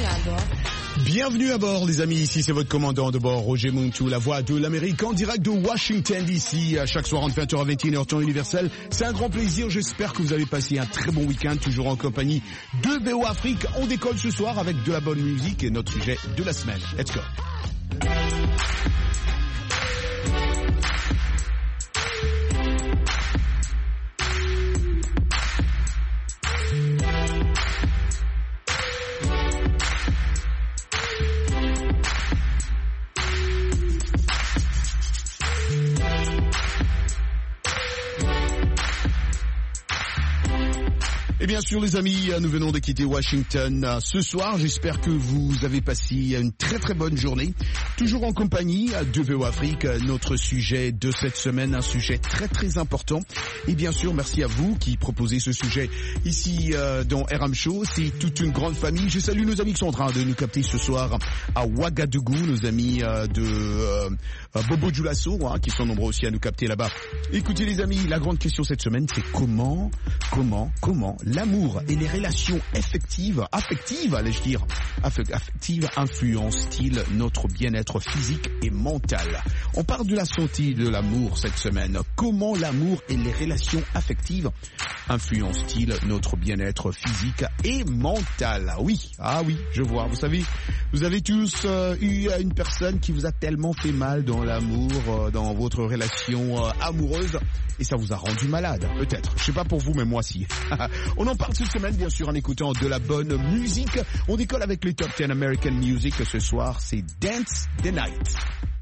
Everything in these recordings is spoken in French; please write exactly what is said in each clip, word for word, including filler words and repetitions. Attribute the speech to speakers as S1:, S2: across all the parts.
S1: à bord.
S2: Bienvenue à bord les amis, ici c'est votre commandant de bord Roger Montou, la voix de l'Amérique en direct de Washington D C, chaque soir entre vingt heures et vingt et une heures temps universel. C'est un grand plaisir, j'espère que vous avez passé un très bon week-end, toujours en compagnie de V O Afrique. On décolle ce soir avec de la bonne musique et notre sujet de la semaine. Let's go. Et bien sûr les amis, nous venons de quitter Washington ce soir. J'espère que vous avez passé une très très bonne journée. Toujours en compagnie de V O Afrique, notre sujet de cette semaine, un sujet très très important. Et bien sûr, merci à vous qui proposez ce sujet ici euh, dans R M Show. C'est toute une grande famille. Je salue nos amis qui sont en train de nous capter ce soir à Ouagadougou, nos amis euh, de euh, Bobo Dioulasso, hein, qui sont nombreux aussi à nous capter là-bas. Écoutez les amis, la grande question cette semaine, c'est comment, comment, comment l'amour et les relations affectives, affectives, allais-je dire, affectives, influencent-ils notre bien-être physique et mental? On parle de la santé de l'amour cette semaine. Comment l'amour et les relations affectives influencent-ils notre bien-être physique et mental? Oui, ah oui, je vois. Vous savez, vous avez tous euh, eu une personne qui vous a tellement fait mal dans l'amour, euh, dans votre relation euh, amoureuse, et ça vous a rendu malade, peut-être. Je sais pas pour vous, mais moi si. On en parle cette semaine, bien sûr, en écoutant de la bonne musique. On décolle avec les Top dix American Music. Ce soir, c'est Dance the Night.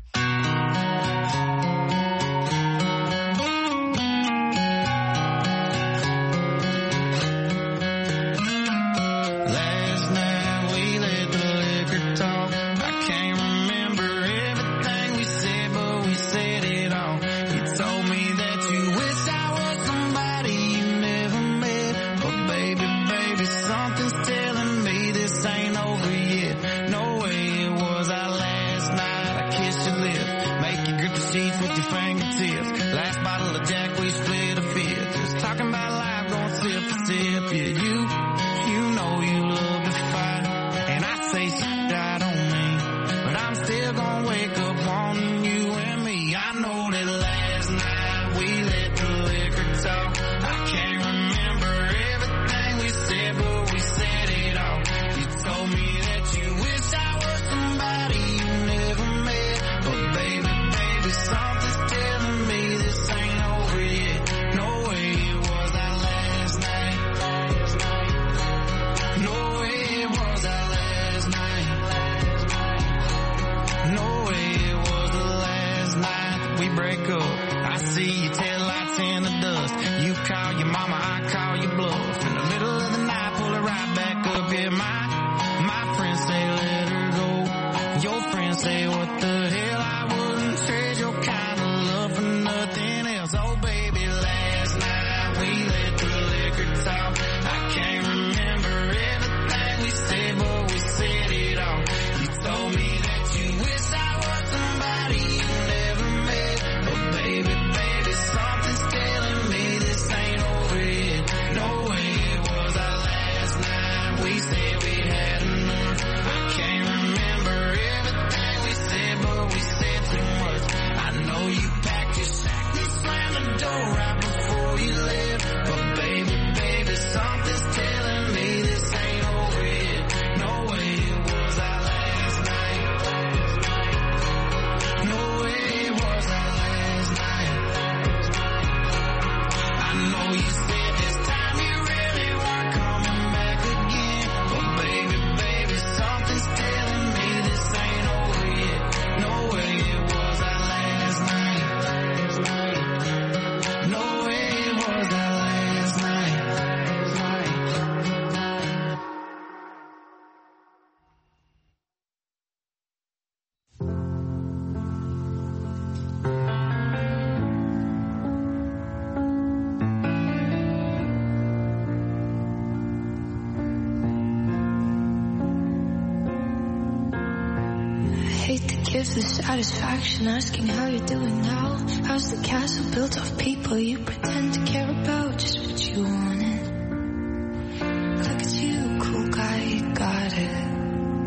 S3: Give the satisfaction asking how you're doing now. How's the castle built of people you pretend to care about? Just what you wanted. Look at you, cool guy, you got it.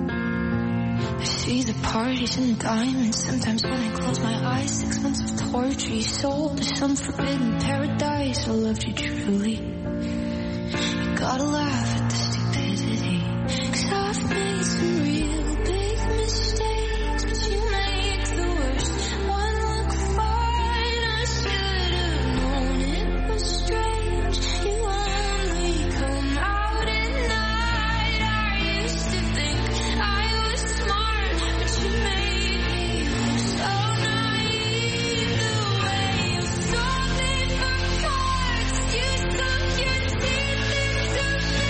S3: see the parties and diamonds. Sometimes when I close my eyes, six months of torture you sold to some forbidden paradise. I loved you truly. You gotta laugh at the stupidity, 'cause I've made some real big mistakes, but you make the worst one look fine. I should have known it was strange. You only come out at night. I used to think I was smart, but you made me so naive. The way you sold me for cards, you sunk your teeth into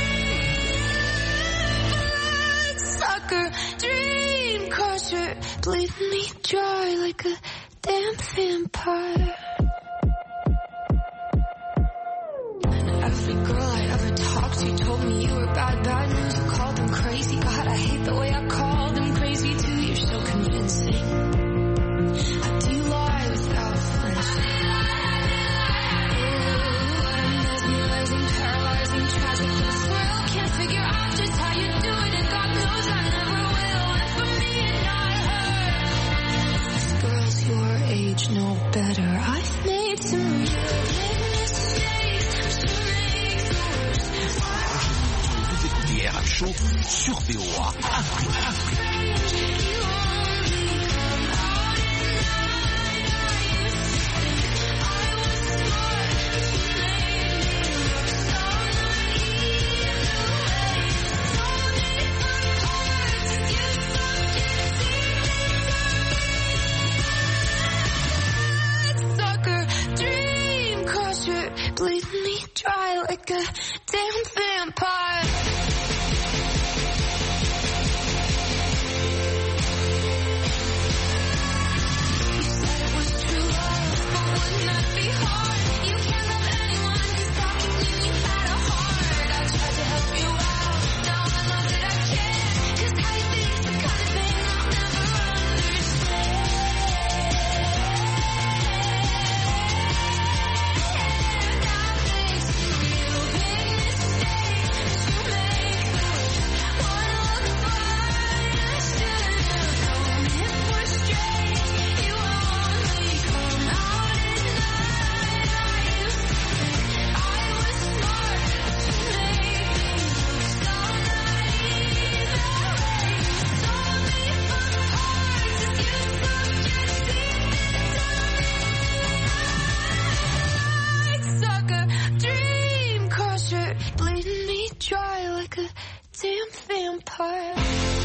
S3: me. Sucker, dream crusher, bleeding me dry like a damn vampire. And every girl I ever talked to told me you were bad, bad news. You called them crazy. God, I hate the way I called them crazy too. You're so convincing. How do you lie without flinching? Ooh, mesmerizing, paralyzing, tragic, and thrill. Can't figure out just how you do it, and God knows I never will. And for me and not her, 'cause girls your age know better. I've made some real big mistakes, but you make the worst.
S2: Vous écoutez R F Show sur V O A Afrique. Afrique.
S3: You only come out at night. I used to think I was smart, but you made me look so naive. The way you sold me for cards, you sunk your teeth into me. Sucker, dream crusher, bleeding me dry like a damn vampire. You said it was true love, but wouldn't that be hard? You can't love anyone who's talking you. You had a heart. I tried to help you out. Now I know that I can't. 'Cause how you think's the kind of thing I'll never understand. I've made some real big mistakes, but you make the worst one look fine. I should have known it was strange. You only come out at night. I used to think I was smart, but you made me look so naive. The way you sold me for cards, you sunk your teeth into me. Sucker, dream crusher, bleeding me dry like a damn vampire.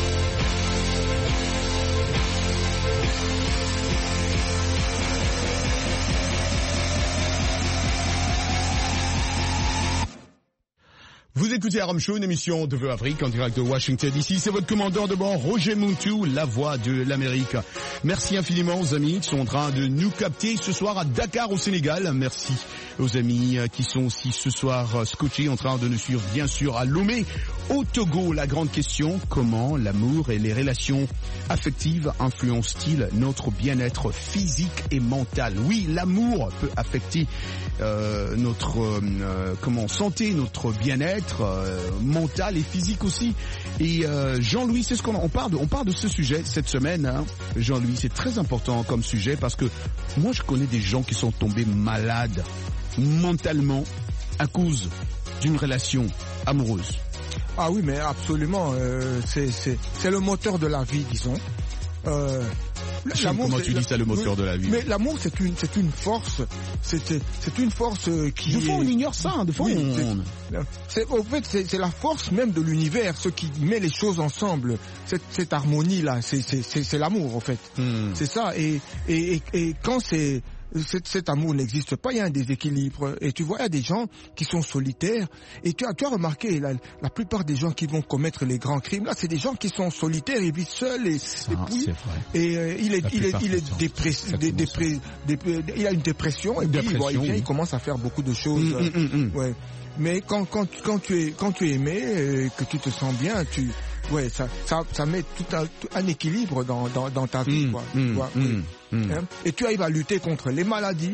S2: Vous écoutez Aram Show, une émission de V O A Afrique en direct de Washington D C. C'est votre commandant de bord, Roger Muntu, la voix de l'Amérique. Merci infiniment aux amis qui sont en train de nous capter ce soir à Dakar au Sénégal. Merci aux amis qui sont aussi ce soir scotchés en train de nous suivre bien sûr à Lomé au Togo. La grande question, comment l'amour et les relations affectives influencent-ils notre bien-être physique et mental? Oui, l'amour peut affecter euh, notre euh, comment santé, notre bien-être euh, mental et physique aussi. Et euh, Jean-Louis, c'est ce qu'on on parle de, on parle de ce sujet cette semaine. Hein. Jean-Louis, c'est très important comme sujet parce que moi je connais des gens qui sont tombés malades mentalement à cause d'une relation amoureuse.
S1: Ah oui, mais absolument, euh, c'est, c'est, c'est le moteur de la vie, disons. Euh,
S2: l'amour, comment tu dis ça, le moteur de la vie?
S1: Mais l'amour, c'est une, c'est une force, c'est, c'est une force qui.
S2: De fois, on ignore ça, hein, de fois,
S1: oui,
S2: on.
S1: C'est, c'est, en fait, c'est, c'est la force même de l'univers, ce qui met les choses ensemble. Cette, cette harmonie-là, c'est, c'est, c'est, c'est l'amour, en fait. Hmm. C'est ça. Et, et, et, et quand c'est Cet, cet amour n'existe pas, il y a un déséquilibre. Et tu vois, il y a des gens qui sont solitaires. Et tu as, tu as remarqué, la, la plupart des gens qui vont commettre les grands crimes, là, c'est des gens qui sont solitaires, ils vivent seuls. Et,
S2: ça,
S1: et puis, et euh, il est, il est, il est dépressé, dé, dépré, dépré, il a une dépression. Et puis, bon, il, vient, oui. il commence à faire beaucoup de choses. Mmh, mmh, mmh. Ouais. Mais quand, quand, quand tu es, quand tu es aimé, et que tu te sens bien, tu, ouais, ça, ça, ça met tout un, tout un équilibre dans, dans, dans ta vie, mmh, quoi.
S2: Mmh,
S1: tu vois,
S2: mmh,
S1: oui.
S2: mmh.
S1: Hein? Et tu arrives à lutter contre les maladies,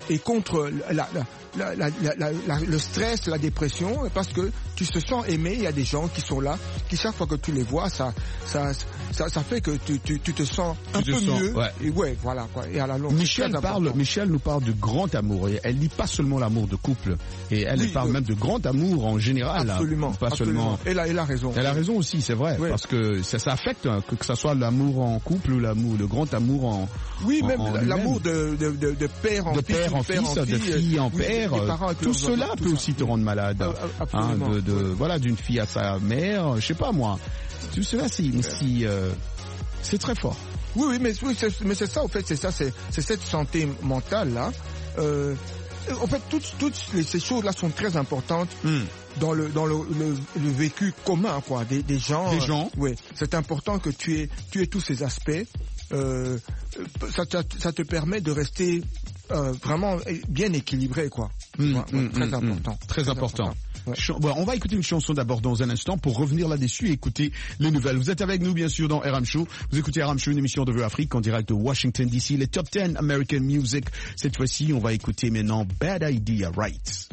S1: et contre la, la, la, la, la, la, le stress, la dépression, parce que tu te sens aimé. Il y a des gens qui sont là, qui chaque fois que tu les vois, ça, ça, ça, ça fait que tu, tu, tu te sens un
S2: tu
S1: peu
S2: sens,
S1: mieux.
S2: Ouais.
S1: Et ouais, voilà quoi. Et à la longue.
S2: Michel parle, Michel nous parle de grand amour. Et elle dit pas seulement l'amour de couple. Et elle, oui, elle parle euh, même de grand amour en général.
S1: Absolument.
S2: Hein, pas
S1: absolument.
S2: seulement.
S1: Elle a, elle a raison.
S2: Elle a raison aussi, c'est vrai, ouais. Parce que ça, ça affecte hein, que, que ça soit l'amour en couple ou l'amour, le grand amour en.
S1: Oui,
S2: en,
S1: même
S2: en
S1: l'amour de, de, de, de père en
S2: de
S1: fils,
S2: père en
S1: père
S2: fils,
S1: en
S2: de fille en
S1: oui,
S2: père. Tout cela
S1: enfants,
S2: peut
S1: tout
S2: aussi
S1: ça.
S2: te rendre malade. Hein, de, de,
S1: oui.
S2: Voilà, d'une fille à sa mère, je sais pas moi. Tout cela, si, mais si, euh, c'est très fort.
S1: Oui, oui, mais oui, c'est, mais c'est ça, en fait, c'est ça, c'est, c'est cette santé mentale là. Euh, en fait, toutes, toutes les, ces choses-là sont très importantes mm. dans le dans le, le, le vécu commun, quoi, des, des gens.
S2: Des gens.
S1: Euh, oui, c'est important que tu aies, tu aies tous ces aspects. Euh, ça, ça, ça te permet de rester euh, vraiment bien équilibré, quoi.
S2: Mmh,
S1: ouais, ouais,
S2: mmh,
S1: très,
S2: mmh,
S1: important,
S2: mmh. très, très important.
S1: important. Ouais.
S2: Ch- bon, on va écouter une chanson d'abord dans un instant pour revenir là-dessus et écouter les nouvelles. Vous êtes avec nous, bien sûr, dans R M Show. Vous écoutez R M Show, une émission de Vue Afrique en direct de Washington D C. Les Top dix American Music. Cette fois-ci, on va écouter maintenant Bad Idea Right.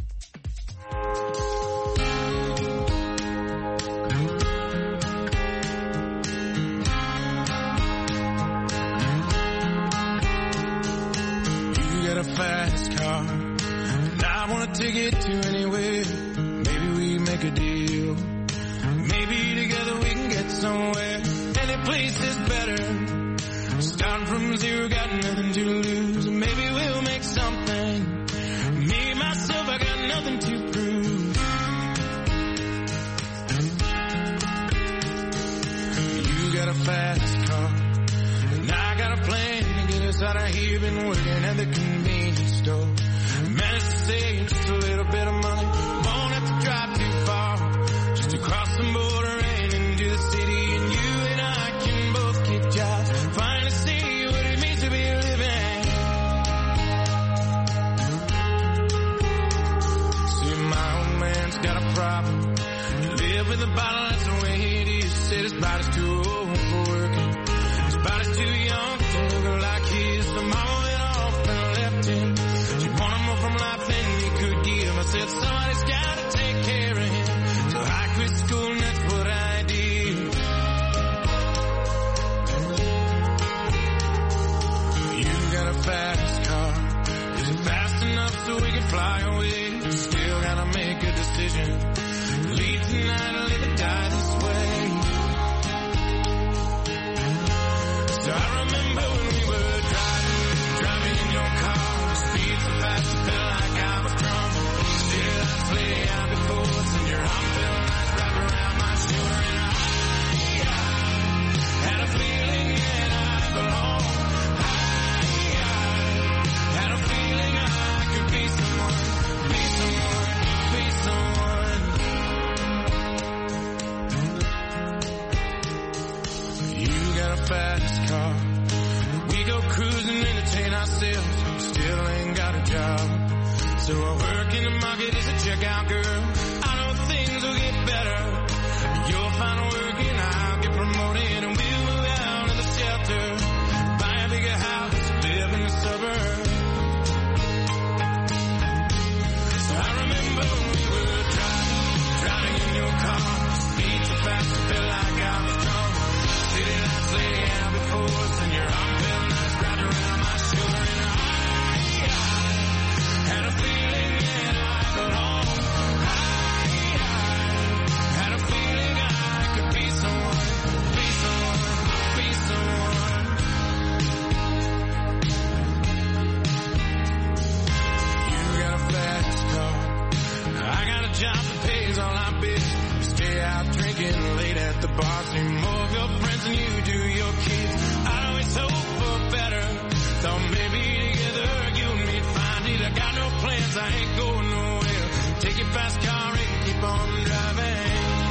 S4: Fast car, and I wanna take it to anywhere. Maybe we make a deal. Maybe together we can get somewhere. Any place is better. Starting from zero, got nothing to lose. Maybe we'll make something. Me, myself, I got nothing to prove. You got a fast car, and I got a plan to get us out of here. Been working at the convenience store. Managed to save just a little bit of money. Won't have to drive too far. Just to cross the border and into the city. And you and I can both get jobs. Finally see what it means to be living. See, my old man's got a problem. He live with a bottle, that's the way it is. Said his body's too old for working. His body's too young to look like his. The mama went off and left him. She wanted more from life than he could give. I said somebody's gotta take care of him. So I quit school and that's what I did. You got a fast car. Is it fast enough so we can fly away? Still gotta make a decision. Leave tonight or live and die this way. So I remember when we were driving, driving in your car. Speed so fast it felt like I was drunk. Still I lay out before us and your arm felt nice wrapped around my shoulder. And I, I had a feeling that I belonged. I, I had a feeling I could be someone, be someone, be someone. You got a fast car. We go cruising, entertain ourselves. Still ain't got a job. So I work in the market as a checkout girl. I know things will get better. You'll find work and I'll get promoted. And we'll move out of the shelter. Buy a bigger house, live in the suburbs. So I remember when we were driving, driving in your car. Speed so fast it felt like I was drunk. City lights lay out before us and your arm felt nice wrapped around my shoulder. And I, I had a feeling that I belonged. I, I had a feeling I could be someone, be someone, be someone. You got a fast car. I got a job that pays all I bitch. Stay out drinking late at the bar. See more of your friends than you do your kids. I always hope for better. Thought maybe together you and me'd find it. I got no plans, I ain't going nowhere. Take your fast car and keep on driving.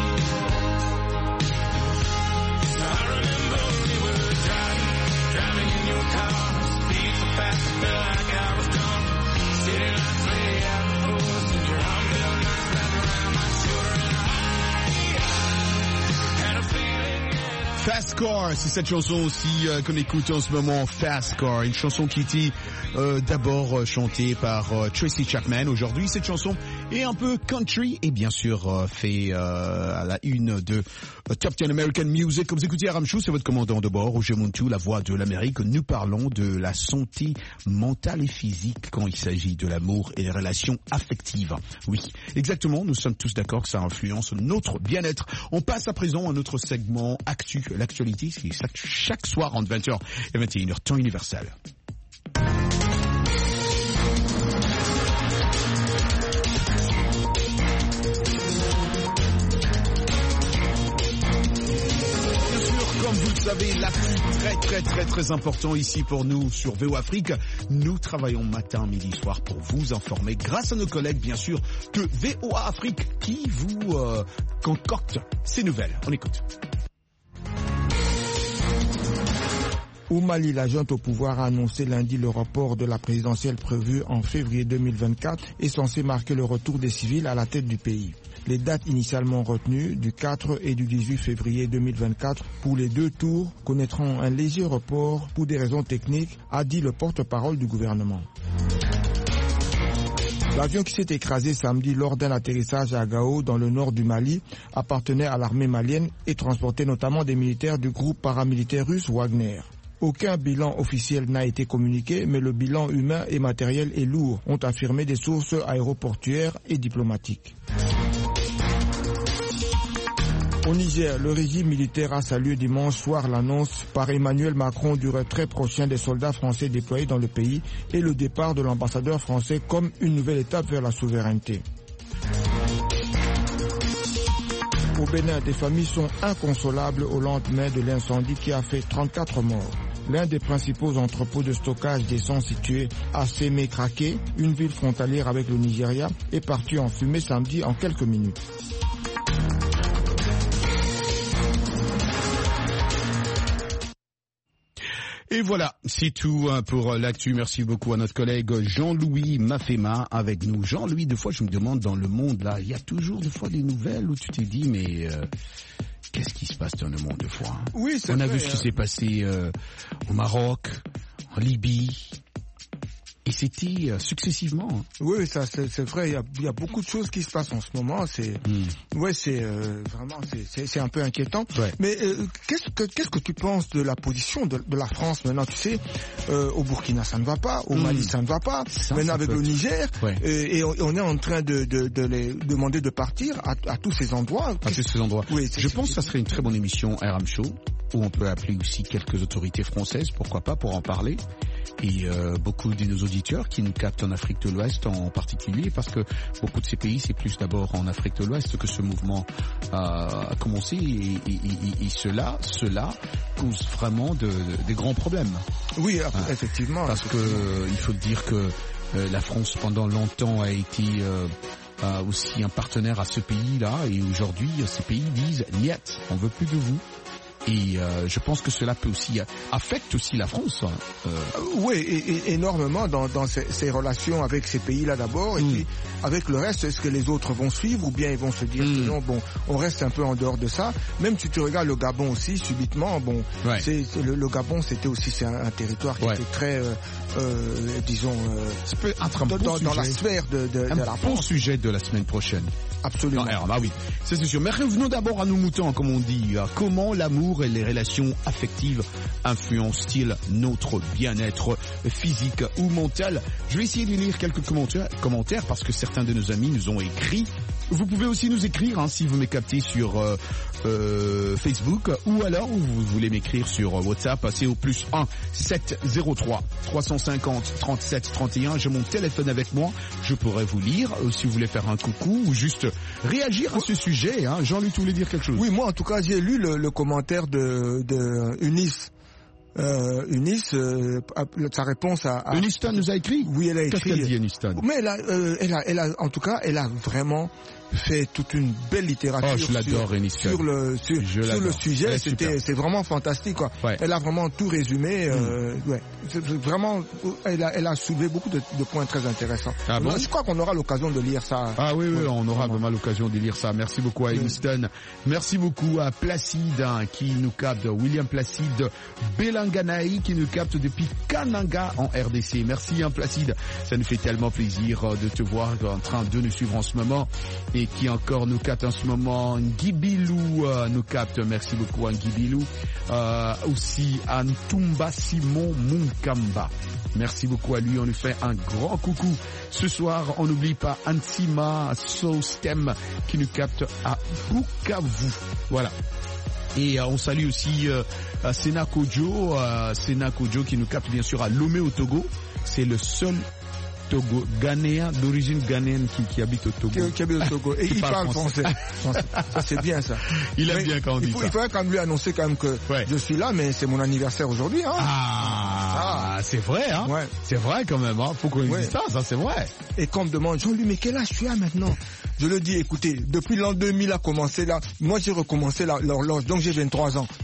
S4: I remember when we were driving, driving in your car. Speed so fast it felt like I was drunk. City lights lay out before us and your arm felt nice wrapped around my shoulder. And I, I had a feeling that I
S2: Fast Car, c'est cette chanson aussi euh, qu'on écoute en ce moment, Fast Car, une chanson qui était euh, d'abord euh, chantée par euh, Tracy Chapman. Aujourd'hui, cette chanson est un peu country et bien sûr euh, fait euh, à la une de euh, Top dix American Music. Comme vous écoutez Aram Chou, c'est votre commandant de bord, Roger Montou, la voix de l'Amérique. Nous parlons de la santé mentale et physique quand il s'agit de l'amour et des relations affectives. Oui, exactement, nous sommes tous d'accord que ça influence notre bien-être. On passe à présent à notre segment Actu. L'actualité, c'est chaque soir entre vingt heures et vingt et une heures, temps universel. Comme vous le savez, l'actu très très très très important ici pour nous sur V O Afrique. Nous travaillons matin, midi, soir pour vous informer grâce à nos collègues bien sûr de V O A Afrique qui vous euh, concoctent ces nouvelles. On écoute.
S1: Au Mali, la junte au pouvoir a annoncé lundi le report de la présidentielle prévue en février deux mille vingt-quatre est censé marquer le retour des civils à la tête du pays. Les dates initialement retenues du quatre et du dix-huit février deux mille vingt-quatre pour les deux tours connaîtront un léger report pour des raisons techniques, a dit le porte-parole du gouvernement. L'avion qui s'est écrasé samedi lors d'un atterrissage à Gao dans le nord du Mali appartenait à l'armée malienne et transportait notamment des militaires du groupe paramilitaire russe Wagner. Aucun bilan officiel n'a été communiqué, mais le bilan humain et matériel est lourd, ont affirmé des sources aéroportuaires et diplomatiques. Au Niger, le régime militaire a salué dimanche soir l'annonce par Emmanuel Macron du retrait prochain des soldats français déployés dans le pays et le départ de l'ambassadeur français comme une nouvelle étape vers la souveraineté. Au Bénin, des familles sont inconsolables au lendemain de l'incendie qui a fait trente-quatre morts. L'un des principaux entrepôts de stockage d'essence situé à Sémé-Craqué, une ville frontalière avec le Nigeria, est parti en fumée samedi en quelques minutes.
S2: Et voilà, c'est tout pour l'actu. Merci beaucoup à notre collègue Jean-Louis Mafema avec nous. Jean-Louis, des fois je me demande dans le monde là, il y a toujours des fois des nouvelles où tu t'es dit mais euh, qu'est-ce qui se passe dans le monde des fois hein?
S1: Oui, c'est
S2: On a
S1: vrai,
S2: vu ce qui
S1: hein.
S2: s'est passé euh, au Maroc, en Libye. Et c'était euh, successivement. Hein.
S1: Oui, ça c'est, c'est vrai. Il y, a, il y a beaucoup de choses qui se passent en ce moment. C'est, mm. ouais, c'est euh, vraiment, c'est, c'est, c'est un peu inquiétant.
S2: Ouais.
S1: Mais euh, qu'est-ce que qu'est-ce que tu penses de la position de, de la France maintenant? Tu sais, euh, au Burkina ça ne va pas, au mm. Mali ça ne va pas. Ça, maintenant ça avec le Niger, ouais. euh, et on, on est en train de, de, de les demander de partir à, à tous ces endroits.
S2: À tous ces endroits.
S1: Oui,
S2: je pense que ça serait une très bonne émission Aram Show où on peut appeler aussi quelques autorités françaises, pourquoi pas, pour en parler. Et euh, beaucoup de nos auditeurs qui nous captent en Afrique de l'Ouest en particulier, parce que beaucoup de ces pays, c'est plus d'abord en Afrique de l'Ouest que ce mouvement a, a commencé, et, et, et, et cela, cela cause vraiment de, de, des grands problèmes.
S1: Oui, hein, effectivement.
S2: Parce que euh, il faut dire que euh, la France pendant longtemps a été euh, euh, aussi un partenaire à ce pays-là, et aujourd'hui ces pays disent « Niet, on veut plus de vous ». Et euh, je pense que cela peut aussi affecte aussi la France. Hein. Euh...
S1: Oui, et, et, énormément dans, dans ces, ces relations avec ces pays-là d'abord, et mm. puis avec le reste, est-ce que les autres vont suivre ou bien ils vont se dire mm. que non, bon, on reste un peu en dehors de ça. Même si tu regardes le Gabon aussi, subitement, bon, ouais. c'est, c'est le, le Gabon, c'était aussi c'est un, un territoire qui ouais. était très, euh, euh, disons, euh,
S2: ça peut être un
S1: dans,
S2: bon
S1: dans,
S2: sujet.
S1: dans la sphère de, de,
S2: un
S1: de la
S2: bon
S1: France.
S2: Sujet de la semaine prochaine.
S1: Absolument.
S2: Non, alors, bah oui, ça c'est sûr. Mais revenons d'abord à nos moutons, comme on dit. Comment l'amour et les relations affectives influencent-ils notre bien-être physique ou mental? Je vais essayer de lire quelques commentaires, commentaires parce que certains de nos amis nous ont écrit. Vous pouvez aussi nous écrire hein, si vous me captez sur euh, euh, Facebook, ou alors vous voulez m'écrire sur WhatsApp, c'est au plus un sept zéro trois trois cent cinquante trente-sept trente et un. J'ai mon téléphone avec moi, je pourrais vous lire euh, si vous voulez faire un coucou ou juste réagir à ce sujet. Hein. Jean-Luc, tu voulais dire quelque chose?
S1: Oui, moi en tout cas j'ai lu le, le commentaire de, de Eunice. euh, Eunice, euh, sa réponse à... à
S2: Eunice Stone nous a écrit.
S1: Oui, elle a écrit.
S2: Qu'est-ce qu'elle dit, Eunice Stone?
S1: Mais elle a, euh, elle a, elle a, en tout cas, elle a vraiment fait toute une belle littérature
S2: oh, je l'adore,
S1: sur,
S2: Eunice
S1: sur le sur, sur le sujet. C'était c'est vraiment fantastique quoi.
S2: Ouais.
S1: Elle a vraiment tout résumé. Euh, mm. Ouais, c'est vraiment elle a elle a soulevé beaucoup de, de points très intéressants.
S2: Ah bon?
S1: Je crois qu'on aura l'occasion de lire ça.
S2: Ah oui oui, ouais, on aura vraiment l'occasion de lire ça. Merci beaucoup à Eniston. Merci beaucoup à Placide hein, qui nous capte, William Placide Belanganaï qui nous capte depuis Kananga en R D C. Merci hein, Placide. Ça nous fait tellement plaisir de te voir en train de nous suivre en ce moment. Et qui encore nous capte en ce moment, Ngibilou euh, nous capte, merci beaucoup Ngibilou, euh, aussi Antumba Simon Munkamba, merci beaucoup à lui, on lui fait un grand coucou. Ce soir, on n'oublie pas Ansima Sostem qui nous capte à Bukavu, voilà. Et euh, on salue aussi euh, Sena Kojo, euh, Sena Kojo qui nous capte bien sûr à Lomé au Togo, c'est le seul Togo, Ghanéen, d'origine ghanéenne qui, qui habite au Togo.
S1: Qui, qui habite au Togo. Et il parle français. français. Ça, c'est bien, ça.
S2: Il aime
S1: mais
S2: bien quand on dit
S1: il faut,
S2: ça.
S1: Il faudrait quand même lui annoncer quand même que ouais. je suis là, mais c'est mon anniversaire aujourd'hui, hein.
S2: Ah, ah. c'est vrai, hein. Ouais. C'est vrai quand même, hein. Faut qu'on lui ouais. dise ça, ça c'est vrai.
S1: Et quand on me demande, Jean-Louis, mais quel âge tu as maintenant? Je le dis, écoutez, depuis l'an deux mille a commencé là, moi j'ai recommencé l'horloge, donc j'ai vingt-trois ans.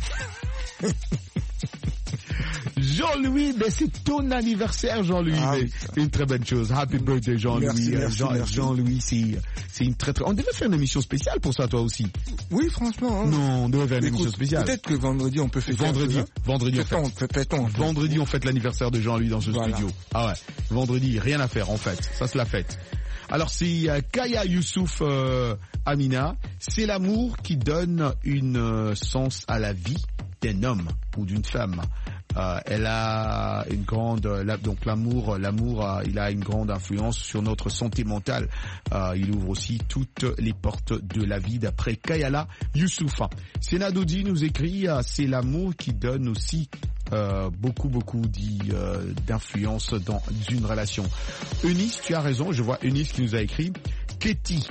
S2: Jean-Louis, mais c'est ton anniversaire, Jean-Louis. Ah, oui, une très bonne chose. Happy birthday, Jean-Louis.
S1: Merci, merci,
S2: Jean,
S1: merci.
S2: Jean-Louis, c'est, c'est une très très... On devait faire une émission spéciale pour ça, toi aussi.
S1: Oui, franchement. Hein.
S2: Non, on devait faire une Écoute, émission spéciale.
S1: Peut-être que vendredi, on peut fêter.
S2: Vendredi, vendredi,
S1: fêtons,
S2: on fête.
S1: Fêtons,
S2: vendredi, on fête l'anniversaire de Jean-Louis dans ce voilà. studio. Ah ouais. Vendredi, rien à faire, en fait. Ça, c'est la fête. Alors, c'est euh, Kaya Youssouf euh, Amina. C'est l'amour qui donne une euh, sens à la vie d'un homme ou d'une femme. Euh, elle a une grande, la, donc l'amour, l'amour, euh, il a une grande influence sur notre santé mentale. Euh, il ouvre aussi toutes les portes de la vie d'après Kayala Youssouf. Sénadodi nous écrit, euh, c'est l'amour qui donne aussi euh, beaucoup, beaucoup dit, euh, d'influence dans une relation. Eunice, tu as raison, je vois Eunice qui nous a écrit. Ketty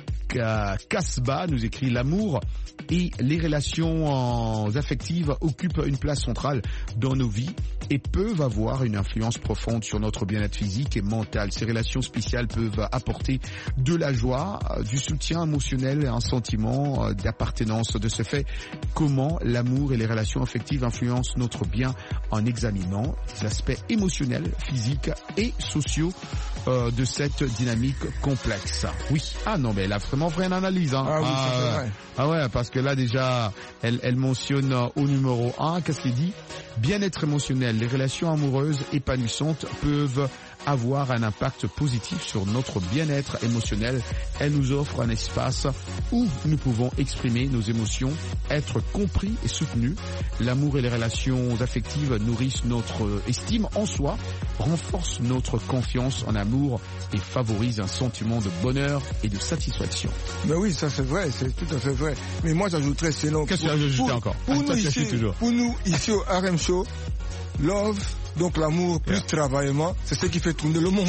S2: Kasba nous écrit l'amour et les relations affectives occupent une place centrale dans nos vies et peuvent avoir une influence profonde sur notre bien-être physique et mental. Ces relations spéciales peuvent apporter de la joie, du soutien émotionnel et un sentiment d'appartenance. De ce fait, comment l'amour et les relations affectives influencent notre bien en examinant les aspects émotionnels, physiques et sociaux euh, de cette dynamique complexe. Oui. Ah non, mais elle a vraiment fait une analyse. Hein.
S1: Ah oui,
S2: ah,
S1: c'est vrai.
S2: Ah ouais, parce que là déjà, elle, elle mentionne au numéro un, qu'est-ce qu'il dit? Bien-être émotionnel. Les relations amoureuses épanouissantes peuvent avoir un impact positif sur notre bien-être émotionnel. Elle nous offre un espace où nous pouvons exprimer nos émotions, être compris et soutenus. L'amour et les relations affectives nourrissent notre estime en soi, renforcent notre confiance en amour et favorisent un sentiment de bonheur et de satisfaction.
S1: Mais oui, ça c'est vrai, c'est tout à fait vrai. Mais moi j'ajouterais sinon...
S2: Qu'est-ce que tu as ajouté encore?
S1: Pour, pour, nous ici, pour nous ici au R M Show, love, donc l'amour plus yeah. travaillement, c'est ce qui fait tourner le monde.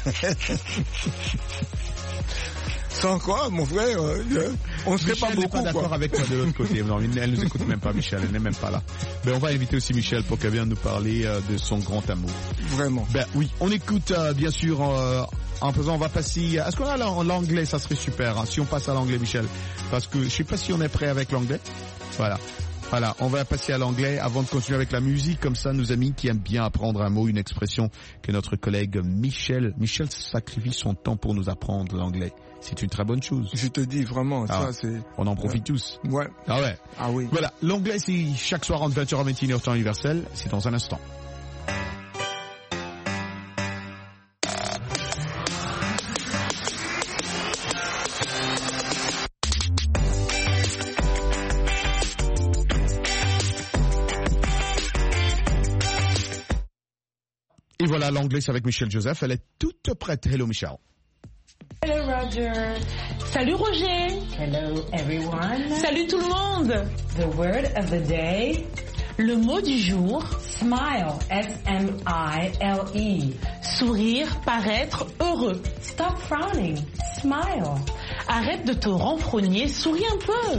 S1: Sans quoi, mon frère, euh, on ne serait pas beaucoup.
S2: Michel n'est pas d'accord avec toi de l'autre côté. Non, elle nous écoute même pas, Michel. Elle n'est même pas là. Mais on va inviter aussi Michel pour qu'elle vienne nous parler euh, de son grand amour.
S1: Vraiment.
S2: Ben oui, on écoute euh, bien sûr. Euh, en faisant, on va passer. Est-ce qu'on a l'anglais? Ça serait super. Hein, si on passe à l'anglais, Michel, parce que je sais pas si on est prêt avec l'anglais. Voilà. Voilà, on va passer à l'anglais avant de continuer avec la musique. Comme ça, nos amis qui aiment bien apprendre un mot, une expression, que notre collègue Michel, Michel sacrifie son temps pour nous apprendre l'anglais. C'est une très bonne chose.
S1: Je te dis vraiment,
S2: ah,
S1: ça c'est...
S2: On en profite
S1: ouais.
S2: tous.
S1: Ouais.
S2: Ah ouais.
S1: Ah oui.
S2: Voilà, l'anglais c'est chaque soir entre vingt heures et vingt et une heures temps universel. C'est dans un instant. Et voilà, l'anglais c'est avec Michel Joseph. Elle est toute prête. Hello Michel.
S5: Hello Roger.
S6: Salut Roger.
S5: Hello everyone.
S6: Salut tout le monde.
S5: The word of the day.
S6: Le mot du jour.
S5: Smile. S M I L E.
S6: Sourire, paraître heureux.
S5: Stop frowning. Smile.
S6: Arrête de te renfrogner, souris un peu.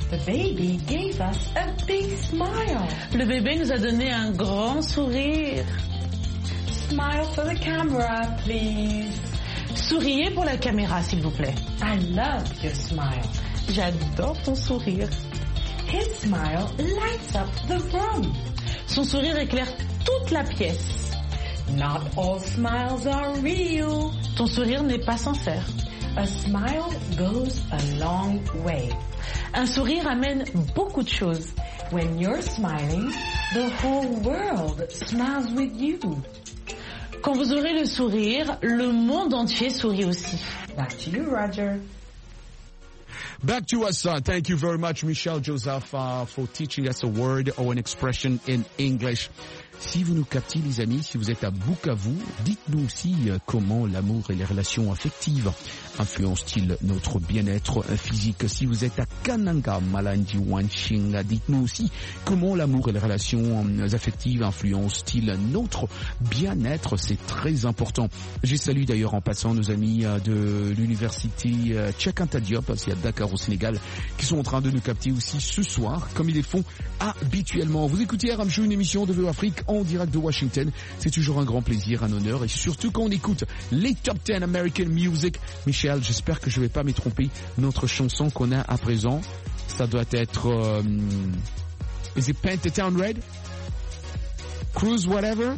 S5: The baby gave us a big smile.
S6: Le bébé nous a donné un grand sourire.
S5: Smile for the camera, please.
S6: Souriez pour la caméra, s'il vous plaît.
S5: I love your smile.
S6: J'adore ton sourire.
S5: His smile lights up the room.
S6: Son sourire éclaire toute la pièce.
S5: Not all smiles are real.
S6: Ton sourire n'est pas sincère.
S5: A smile goes a long way.
S6: Un sourire amène beaucoup de choses.
S5: When you're smiling, the whole world smiles with you.
S6: Quand vous aurez le sourire, le monde entier sourit aussi.
S5: Back to you, Roger.
S2: Back to us. Uh, thank you very much, Michelle Joseph, uh, for teaching us a word or an expression in English. Si vous nous captez, les amis, si vous êtes à Bukavu, dites-nous aussi euh, comment l'amour et les relations affectives influencent-ils notre bien-être physique. Si vous êtes à Kananga, Malandi, Wanching, dites-nous aussi comment l'amour et les relations affectives influencent-ils notre bien-être. C'est très important. Je salue d'ailleurs en passant nos amis de l'université Cheikh Anta Diop, c'est à Dakar au Sénégal, qui sont en train de nous capter aussi ce soir, comme ils les font habituellement. Vous écoutez R M Show, une émission de V O Afrique en direct de Washington. C'est toujours un grand plaisir, un honneur, et surtout quand on écoute les Top dix American Music. Michel, j'espère que je vais pas m'y tromper. Notre chanson qu'on a à présent, ça doit être... Euh, is it Paint the Town Red? Cruise Whatever?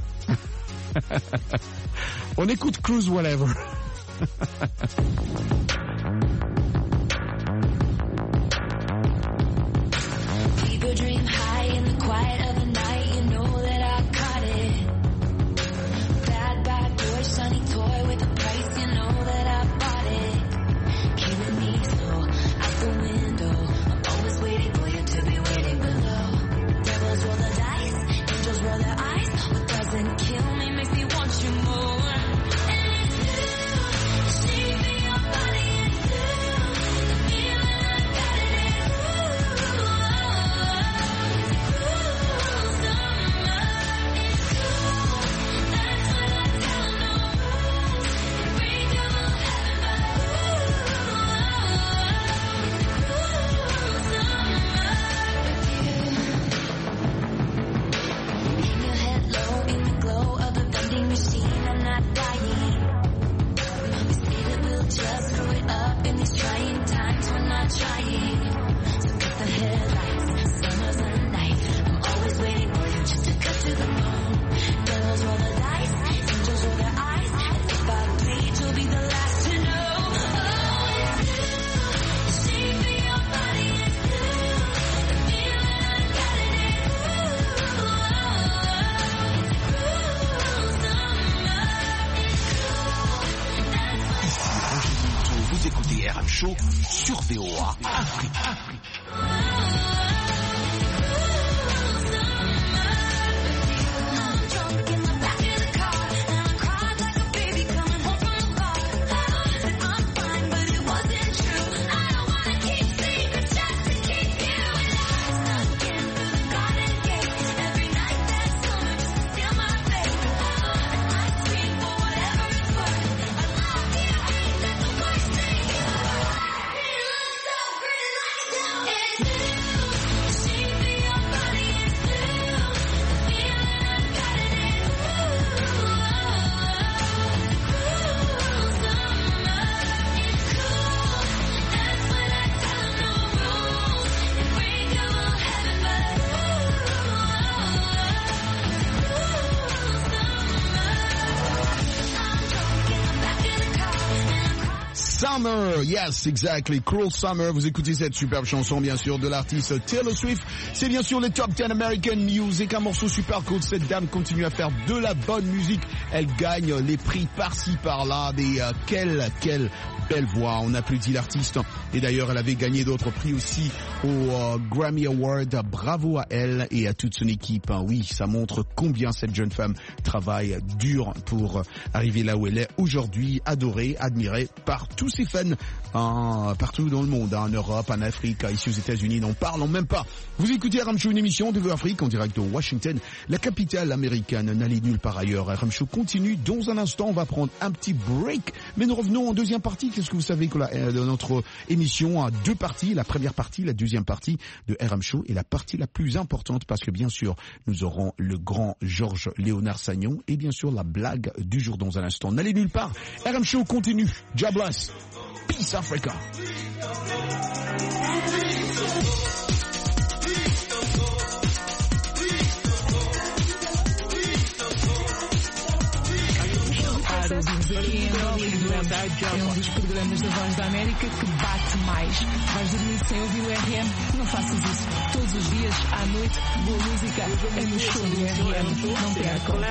S2: On écoute Cruise Whatever.
S3: People dream high in the quiet of the night. You know that I caught it. Bad, bad boy, shiny toy with a price. You know that I bought it. Killing me slow out the window. I'm always waiting for you to be waiting below. Devils roll the dice, angels roll their eyes. What doesn't kill me makes me want you more. And it's you, shape in your body. It's you, the feeling I got it. It's you. Just screw it up in these trying times. We're not trying. So cut the headlights. Summer's a night. I'm always waiting for you just to cut to the bone. Devils roll the dice. Angels roll their eyes. And if I bleed, you'll be the last to know. Oh, it's you. The shape of your body is you. The feeling I got it is you. It's cruel summer. It's cool. That's what
S2: Vous écoutez R M Show sur V O A Afrique. Summer, yes, exactly, Cruel Summer. Vous écoutez cette superbe chanson, bien sûr, de l'artiste Taylor Swift. C'est bien sûr les Top dix American Music, un morceau super cool. Cette dame continue à faire de la bonne musique. Elle gagne les prix par-ci, par-là. Mais euh, quelle, quelle belle voix. On applaudit l'artiste. Et d'ailleurs, elle avait gagné d'autres prix aussi au euh, Grammy Award. Bravo à elle et à toute son équipe. Oui, ça montre combien cette jeune femme travaille dur pour arriver là où elle est aujourd'hui, adorée, admirée par tous ses téléphone hein, partout dans le monde, hein, en Europe, en Afrique, ici aux États-Unis, n'en parlons même pas. Vous écoutez R M Show, une émission de Afrique en direct de Washington, la capitale américaine, n'allez nulle part ailleurs. R M Show continue. Dans un instant, on va prendre un petit break, mais nous revenons en deuxième partie. Qu'est-ce que vous savez que la, euh, notre émission a deux parties, la première partie, la deuxième partie de R M Show, et la partie la plus importante parce que bien sûr, nous aurons le grand Georges Léonard Sagnon et bien sûr la blague du jour dans un instant. N'allez nulle part. R M Show continue. God bless. Peace Africa.
S7: É um dos programas da Voz da América que bate mais. Vais dormir sem ouvir o R M? Não faças isso. Todos os dias, à noite, boa música é no show do R M. Não percam.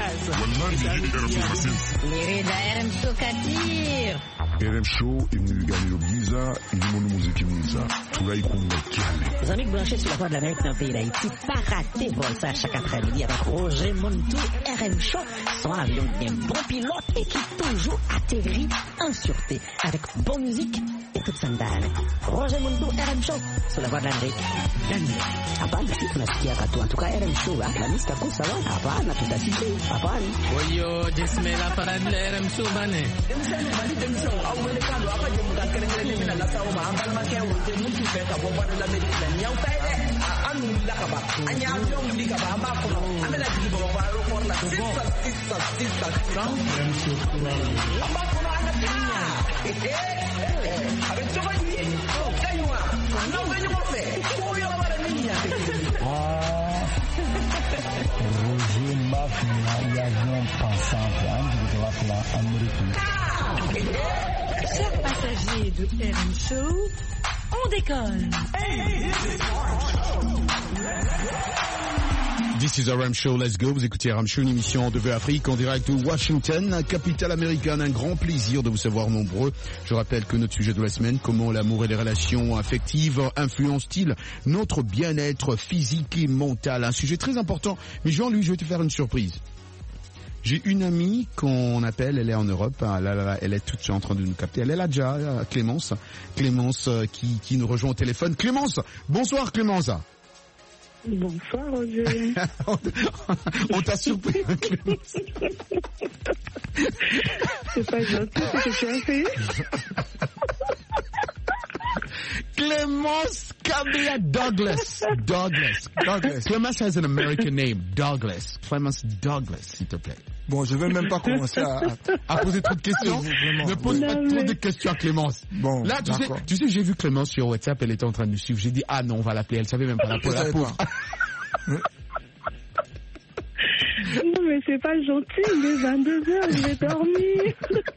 S8: Querida R M Show Katir.
S9: R M Show est venu gagner le Visa et le monde musique Visa. Tout là, il compte calme.
S8: Les amis branchés sur la voie de l'Amérique dans le pays d'Haïti, pas rater vol ça chaque après-midi avec Roger Montou, R M Show, son avion bien bon pilote et qui toujours atterrit en sûreté avec bonne musique et toute sandale. Roger Montou, R M Show, sur la voie de l'Amérique. Hapana, si tunasikia katu. En tout cas, R M Show, la lista kuu sawa. Hapana, tutasikia. Hapana.
S10: Oyo, jismela para de R M Show bane.
S11: Roger Mafia e avião passante antes de lá pela América.
S12: Chers passagers de R M Show, on décolle.
S2: This is R M Show, let's go. Vous écoutez R M Show, une émission de V Afrique en direct de Washington, capitale américaine. Un grand plaisir de vous savoir nombreux. Je rappelle que notre sujet de la semaine, comment l'amour et les relations affectives influencent-ils notre bien-être physique et mental. Un sujet très important. Mais Jean-Louis, je vais te faire une surprise. J'ai une amie qu'on appelle, elle est en Europe, elle, elle, elle est toute en train de nous capter. Elle est là déjà, Clémence. Clémence qui, qui nous rejoint au téléphone. Clémence, bonsoir Clémence.
S13: Bonsoir Roger.
S2: On t'a surpris, Clémence.
S13: C'est pas gentil ce que tu as fait.
S2: Clémence Cabia Douglas. Douglas. Douglas. Clémence has an American name. Douglas. Clémence Douglas, s'il te plaît.
S1: Bon, je vais même pas commencer à, à poser trop de questions.
S2: Ne pose pas trop de questions à Clémence.
S1: Bon,
S2: là, tu sais, tu sais, j'ai vu Clémence sur WhatsApp, elle était en train de nous suivre. J'ai dit, ah non, on va l'appeler. Elle savait même pas l'appeler. La pauvre.
S13: Non, mais c'est pas gentil. Il est vingt-deux heures, je vais dormir.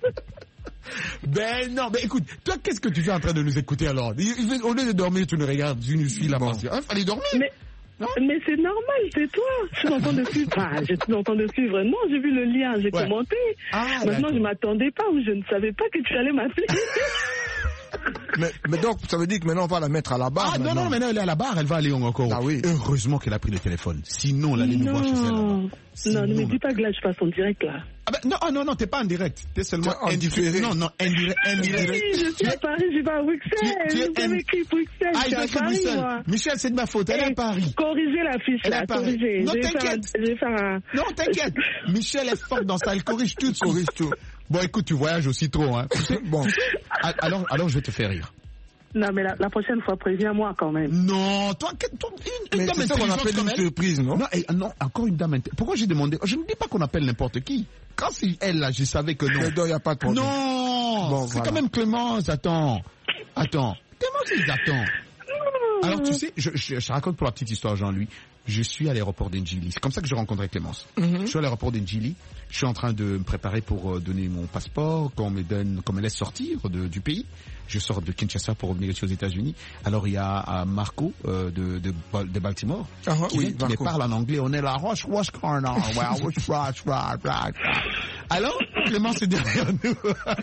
S2: Ben non, ben écoute, toi qu'est-ce que tu fais en train de nous écouter alors? Au lieu de dormir, tu nous regardes, tu nous suis là bas. Il hein, fallait dormir.
S13: Mais, mais c'est normal, c'est toi. Je t'entends de suivre. Ah, je t'entends de suivre. Non, j'ai vu le lien, j'ai ouais. commenté. Ah, maintenant, je m'attendais pas ou je ne savais pas que tu allais m'appeler.
S1: Mais, mais donc, ça veut dire que maintenant on va la mettre à la barre.
S2: Ah non, non, maintenant elle est à la barre, elle va aller encore.
S1: Ah oui.
S2: Heureusement qu'elle a pris le téléphone. Sinon, elle allait nous voir chez elle.
S13: Sinon, non, ne me dis pas que là je passe en direct là.
S2: Ah ben, non, oh, non, non, t'es pas en direct. T'es seulement
S1: en différé.
S2: Non, non, indirect. indirect.
S13: Oui, je suis à Paris, je vais à Bruxelles. Tu, tu es en... écrit Bruxelles.
S2: Ah,
S13: il
S2: est écrit Bruxelles. Michel, c'est de ma faute, elle est à Paris.
S13: Corrigez la fiche là, corrigez.
S2: Non, t'inquiète.
S13: Je vais faire un...
S2: Non, t'inquiète. Michel est forte dans ça, elle corrige tout. Corrige tout. Bon, écoute, tu voyages aussi trop, hein. Bon. Alors, alors, je vais te faire rire.
S13: Non, mais la, la prochaine fois, préviens-moi quand même.
S2: Non, toi, toi une, une
S1: mais
S2: dame
S1: c'est ça qu'on appelle une surprise, non?
S2: Non, et, non, encore une dame. Pourquoi j'ai demandé? Je ne dis pas qu'on appelle n'importe qui. Quand c'est elle, là, je savais que non.
S1: Il n'y a pas de problème.
S2: Non, bon, c'est voilà. Quand même Clémence, attends. Attends. Clémence, ils attendent. Alors, tu sais, je, je, je raconte pour la petite histoire, Jean-Louis. Je suis à l'aéroport d'Ndjili. C'est comme ça que j'ai rencontré Clémence. Mm-hmm. Je suis à l'aéroport d'Ndjili. Je suis en train de me préparer pour donner mon passeport, qu'on me donne, qu'on me laisse sortir de, du pays. Je sors de Kinshasa pour revenir ici aux États-Unis. Alors il y a Marco euh, de, de, de Baltimore
S1: uh-huh,
S2: qui,
S1: oui,
S2: qui me parle en anglais. On est là, Roche, Roche, Corner, well, Roche, Roche, Roche, Roche. Alors Clémence est derrière nous.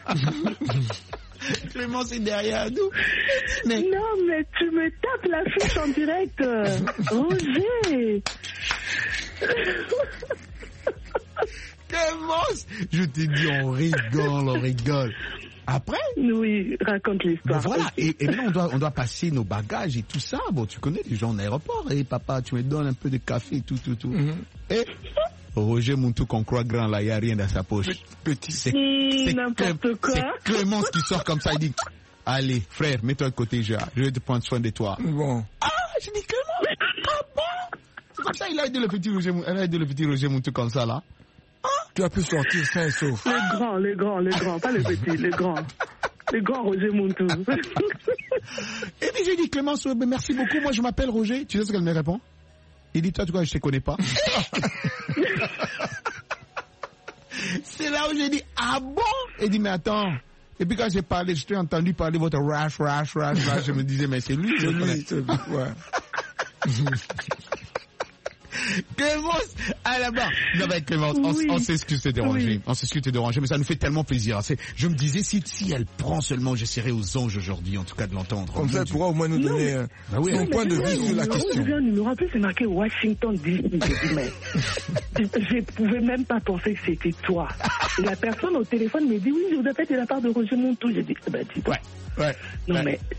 S2: Clémence est derrière nous.
S13: Mais... Non, mais tu me tapes la fiche en direct. Roger.
S2: Clémence, je t'ai dit, on rigole, on rigole. Après?
S13: Oui, raconte l'histoire.
S2: Bon, voilà, et, et maintenant on doit, on doit passer nos bagages et tout ça. Bon, tu connais les gens en aéroport. Et hey, papa, tu me donnes un peu de café et tout, tout, tout. Mm-hmm. Et Roger Montou qu'on croit grand là, il n'y a rien dans sa poche. Petit, c'est,
S13: mmh, c'est, n'importe Clé- quoi.
S2: C'est Clémence qui sort comme ça, il dit, allez, frère, mets-toi de côté, je, je vais te prendre soin de toi.
S1: Bon.
S2: Ah, je dis Clémence, ah bon? C'est comme ça, il a aidé le petit Roger, il a aidé le petit Roger Montou comme ça, là.
S1: Ah, tu as pu sortir sain et sauf.
S13: Les grands, les grands, les grands, pas les petits, les grands. Les grands Roger Montou.
S2: Et puis j'ai dit, Clémence, merci beaucoup, moi je m'appelle Roger. Tu sais ce qu'elle me répond? Il dit, toi, tu vois, je te connais pas. C'est là où j'ai dit, ah bon? Il dit, mais attends. Et puis quand j'ai parlé, je t'ai entendu parler votre rash, rash, rash, rash. Je me disais, mais c'est lui,
S1: c'est lui. C'est lui. Ouais.
S2: Clémence, à la barre. Non, mais Clémence, oui. on, on s'excuse de déranger. Oui. On s'excuse de déranger, mais ça nous fait tellement plaisir. C'est, je me disais, si, si elle prend seulement, j'essaierai aux anges aujourd'hui, en tout cas, de l'entendre.
S1: Comme ça, elle pourra au moins nous donner non, bah oui, son point de vue sur la question.
S13: Le numéro, en plus, c'est marqué Washington D C. Mais je ne pouvais même pas penser que c'était toi. Et la personne au téléphone me dit, oui, je vous appelle de la part de Roger Montou. J'ai dit, bah, dis donc.
S2: Ouais, ouais.
S13: Non,
S2: ouais.
S13: mais.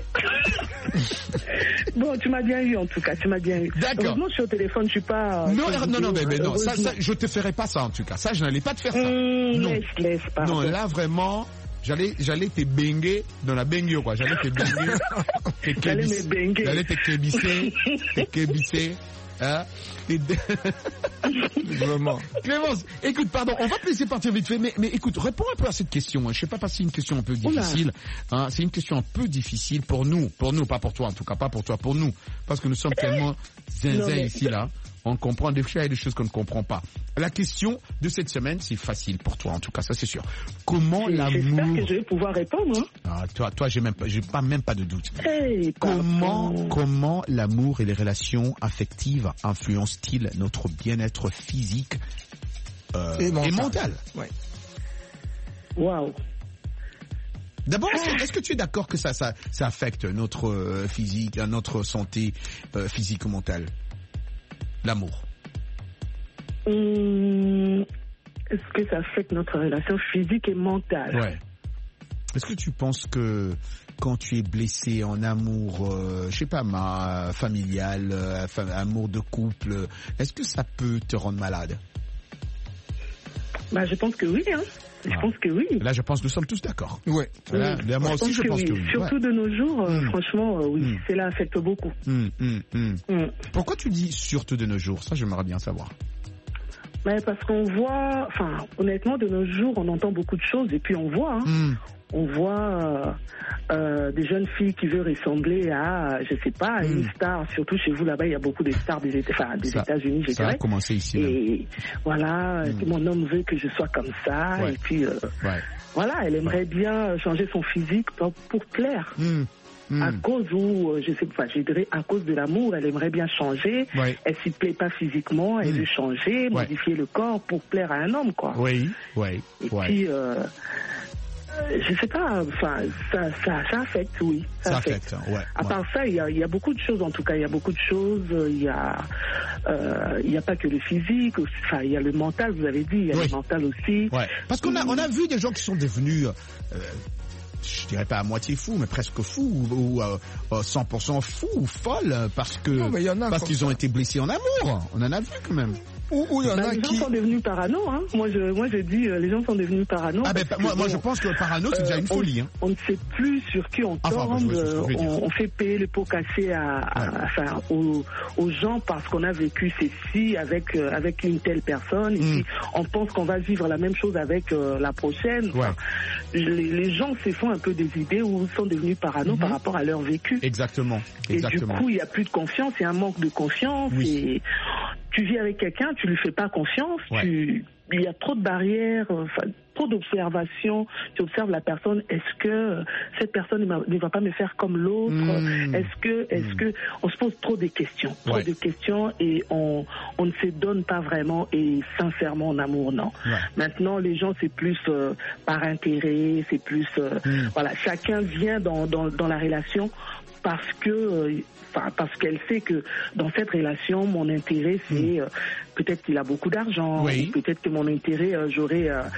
S13: Bon, tu m'as bien eu en tout cas, tu m'as bien eu.
S2: D'accord.
S13: Heureusement, je suis au téléphone, je suis pas.
S2: Non, non, non, non, mais, mais non, ça, ça, je te ferai pas ça en tout cas. Ça, je n'allais pas te faire ça.
S13: Mmh,
S2: non.
S13: Laisse, laisse, pardon.
S2: Non, là vraiment, j'allais, j'allais te benguer dans la bengue quoi. J'allais te benguer.
S13: J'allais me benguer.
S2: J'allais te kébisser, te kébisser. Hein?
S1: Vraiment.
S2: Clémence, écoute, pardon, on va te laisser partir vite fait, mais, mais écoute, réponds un peu à cette question. Hein. Je sais pas si c'est une question un peu difficile. Hein. C'est une question un peu difficile pour nous, pour nous, pas pour toi en tout cas, pas pour toi, pour nous, parce que nous sommes tellement zinzin ici là. On comprend des choses et des choses qu'on ne comprend pas. La question de cette semaine, c'est facile pour toi, en tout cas, ça c'est sûr. Comment
S13: et
S2: l'amour...
S13: J'espère que je vais pouvoir répondre. Hein.
S2: Ah, toi, toi, j'ai même pas, j'ai pas même pas de doute.
S13: Hey,
S2: comment, comment l'amour et les relations affectives influencent-ils notre bien-être physique euh, et mental, et mental.
S1: Ouais.
S13: Waouh.
S2: D'abord, est-ce que, est-ce que tu es d'accord que ça, ça, ça affecte notre euh, physique, notre santé euh, physique ou mentale? L'amour.
S13: Hum, est-ce que ça affecte notre relation physique et mentale?
S2: Ouais. Est-ce que tu penses que quand tu es blessé en amour, euh, je sais pas, ma familial, euh, amour de couple, est-ce que ça peut te rendre malade?
S13: Bah, je pense que oui, hein. Je ah. pense que oui.
S2: Là, je pense que nous sommes tous d'accord.
S1: Ouais.
S2: Là,
S13: oui.
S2: Moi aussi, je pense
S13: oui.
S2: que oui.
S13: Surtout
S2: ouais.
S13: de nos jours, euh,
S2: mmh.
S13: franchement, euh, oui, mmh. cela affecte beaucoup.
S2: Mmh, mmh, mmh.
S13: Mmh.
S2: Pourquoi tu dis surtout de nos jours? Ça, j'aimerais bien savoir.
S13: Mais parce qu'on voit, enfin, honnêtement, de nos jours, on entend beaucoup de choses et puis on voit, hein, mmh. on voit euh, euh, des jeunes filles qui veulent ressembler à, je sais pas, à mmh. une star. Surtout chez vous là-bas, il y a beaucoup de stars des, enfin, des ça, États-Unis, je
S2: ça
S13: dirais.
S2: Ça a commencé ici.
S13: Et
S2: même.
S13: voilà, mmh. mon homme veut que je sois comme ça.
S2: Ouais.
S13: Et puis, euh,
S2: ouais.
S13: voilà, elle aimerait ouais. bien changer son physique pour, pour plaire.
S2: Mmh. Mmh.
S13: À cause ou, je sais pas, je dirais à cause de l'amour, elle aimerait bien changer.
S2: Ouais.
S13: Elle s'y plaît pas physiquement, elle mmh. veut changer, ouais. modifier le corps pour plaire à un homme, quoi.
S2: Oui, oui.
S13: Et
S2: ouais.
S13: puis, euh, je sais pas, enfin, ça, ça, ça affecte, oui.
S2: Ça, ça affecte, affecte, ouais.
S13: À part
S2: ouais.
S13: ça, il y a, il y a beaucoup de choses, en tout cas, il y a beaucoup de choses. Il y a, euh, il y a pas que le physique, enfin, il y a le mental, vous avez dit, il y a oui. le mental aussi.
S2: Ouais. Parce qu'on a, on a vu des gens qui sont devenus, euh, je dirais pas à moitié fous, mais presque fous, ou, ou euh, cent pour cent fous ou folles, parce que, non, y en a parce qu'ils ça. ont été blessés en amour. On en a vu quand même.
S1: Ou, ou il y en
S13: bah,
S1: a
S13: les
S1: qui...
S13: gens sont devenus parano, hein. Moi, je, moi, je dis, euh, les gens sont devenus parano.
S2: Ah ben, moi, bon, moi, je pense que parano, c'est euh, déjà une
S13: on,
S2: folie, hein.
S13: On ne sait plus sur qui on tombe. Enfin, bah, on, on fait payer les pots cassés à, à, ouais. enfin, aux, aux gens parce qu'on a vécu ceci avec, euh, avec une telle personne. Et mm. puis, on pense qu'on va vivre la même chose avec euh, la prochaine.
S2: Ouais.
S13: Enfin, les, les gens se font un peu des idées ou sont devenus parano mm-hmm. par rapport à leur vécu.
S2: Exactement. Exactement.
S13: Et du coup, il n'y a plus de confiance, il y a un manque de confiance.
S2: Oui.
S13: Et tu vis avec quelqu'un, tu lui fais pas confiance,
S2: ouais.
S13: tu, il y a trop de barrières, enfin, trop d'observations. Tu observes la personne. Est-ce que cette personne ne va pas me faire comme l'autre? Mmh. Est-ce que, est-ce mmh. que, on se pose trop de questions, trop
S2: ouais.
S13: de questions et on, on ne se donne pas vraiment et sincèrement en amour, non.
S2: Ouais.
S13: Maintenant, les gens, c'est plus euh, par intérêt, c'est plus, euh, mmh. voilà, chacun vient dans, dans, dans la relation parce que, euh, enfin, parce qu'elle sait que dans cette relation, mon intérêt, c'est mmh. euh, peut-être qu'il a beaucoup d'argent,
S2: oui.
S13: peut-être que mon intérêt, euh, j'aurais, euh, je sais pas,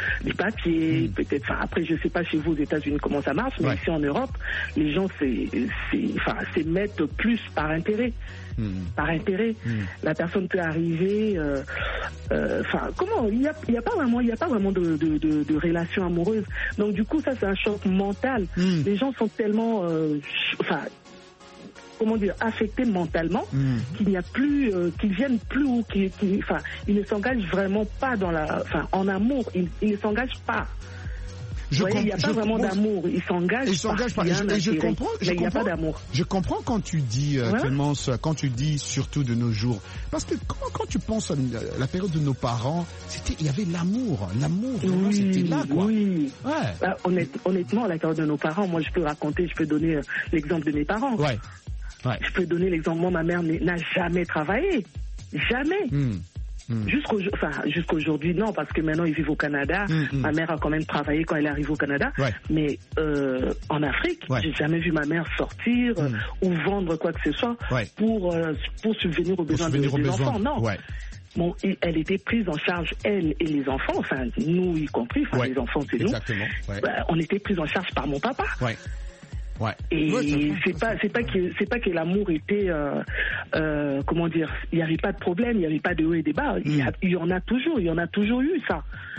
S13: papier, mmh. peut-être. Enfin, après, je sais pas chez vous aux États-Unis comment ça marche, mais ouais. ici en Europe, les gens c'est, c'est, enfin, c'est mettre plus par intérêt. Mmh. Par intérêt, mmh. la personne peut arriver. Enfin, euh, euh, comment Il y a, il y a pas vraiment, il y a pas vraiment de, de, de, de relation amoureuse. Donc du coup, ça c'est un choc mental. Mmh. Les gens sont tellement, enfin. Euh, comment dire, affectés mentalement, mmh. qu'il n'y a plus, euh, qu'ils viennent plus ou qu'ils, qu'ils, enfin, ils ne s'engagent vraiment pas dans la, enfin, en amour, ils, ils ne s'engagent pas. Je Vous voyez, il n'y a pas vraiment comprends. d'amour, ils s'engagent, ils s'engagent pas.
S2: Et je, et je comprends, je
S13: mais il n'y a pas d'amour.
S2: Je comprends quand tu dis, euh, voilà. Clémence, quand tu dis surtout de nos jours, parce que quand, quand tu penses à la période de nos parents, c'était, il y avait l'amour, l'amour, vraiment, oui, c'était là, quoi.
S13: Oui. Ouais. Bah, honnête, honnêtement, à la période de nos parents, moi, je peux raconter, je peux donner euh, l'exemple de mes parents.
S2: Ouais. Ouais.
S13: Je peux donner l'exemple, moi, ma mère n'a jamais travaillé. Jamais. Mmh. Mmh. Jusqu'au, enfin, jusqu'aujourd'hui, non, parce que maintenant, ils vivent au Canada. Mmh. Ma mère a quand même travaillé quand elle est arrivée au Canada. Ouais. Mais euh, en Afrique, ouais. j'ai jamais vu ma mère sortir mmh. ou vendre quoi que ce soit ouais. pour, euh, pour subvenir aux besoins de, des enfants. Non. Ouais. Bon, elle était prise en charge, elle et les enfants, enfin, nous y compris, enfin, ouais. les enfants, c'est
S2: Exactement.
S13: nous.
S2: Ouais.
S13: Bah, on était pris en charge par mon papa.
S2: Ouais. Ouais.
S13: Et
S2: ouais,
S13: c'est pas c'est pas que c'est pas que l'amour était euh, euh, comment dire, il n'y avait pas de problème, il n'y avait pas de haut et des bas, il, y a, il y en a toujours, il y en a toujours eu ça.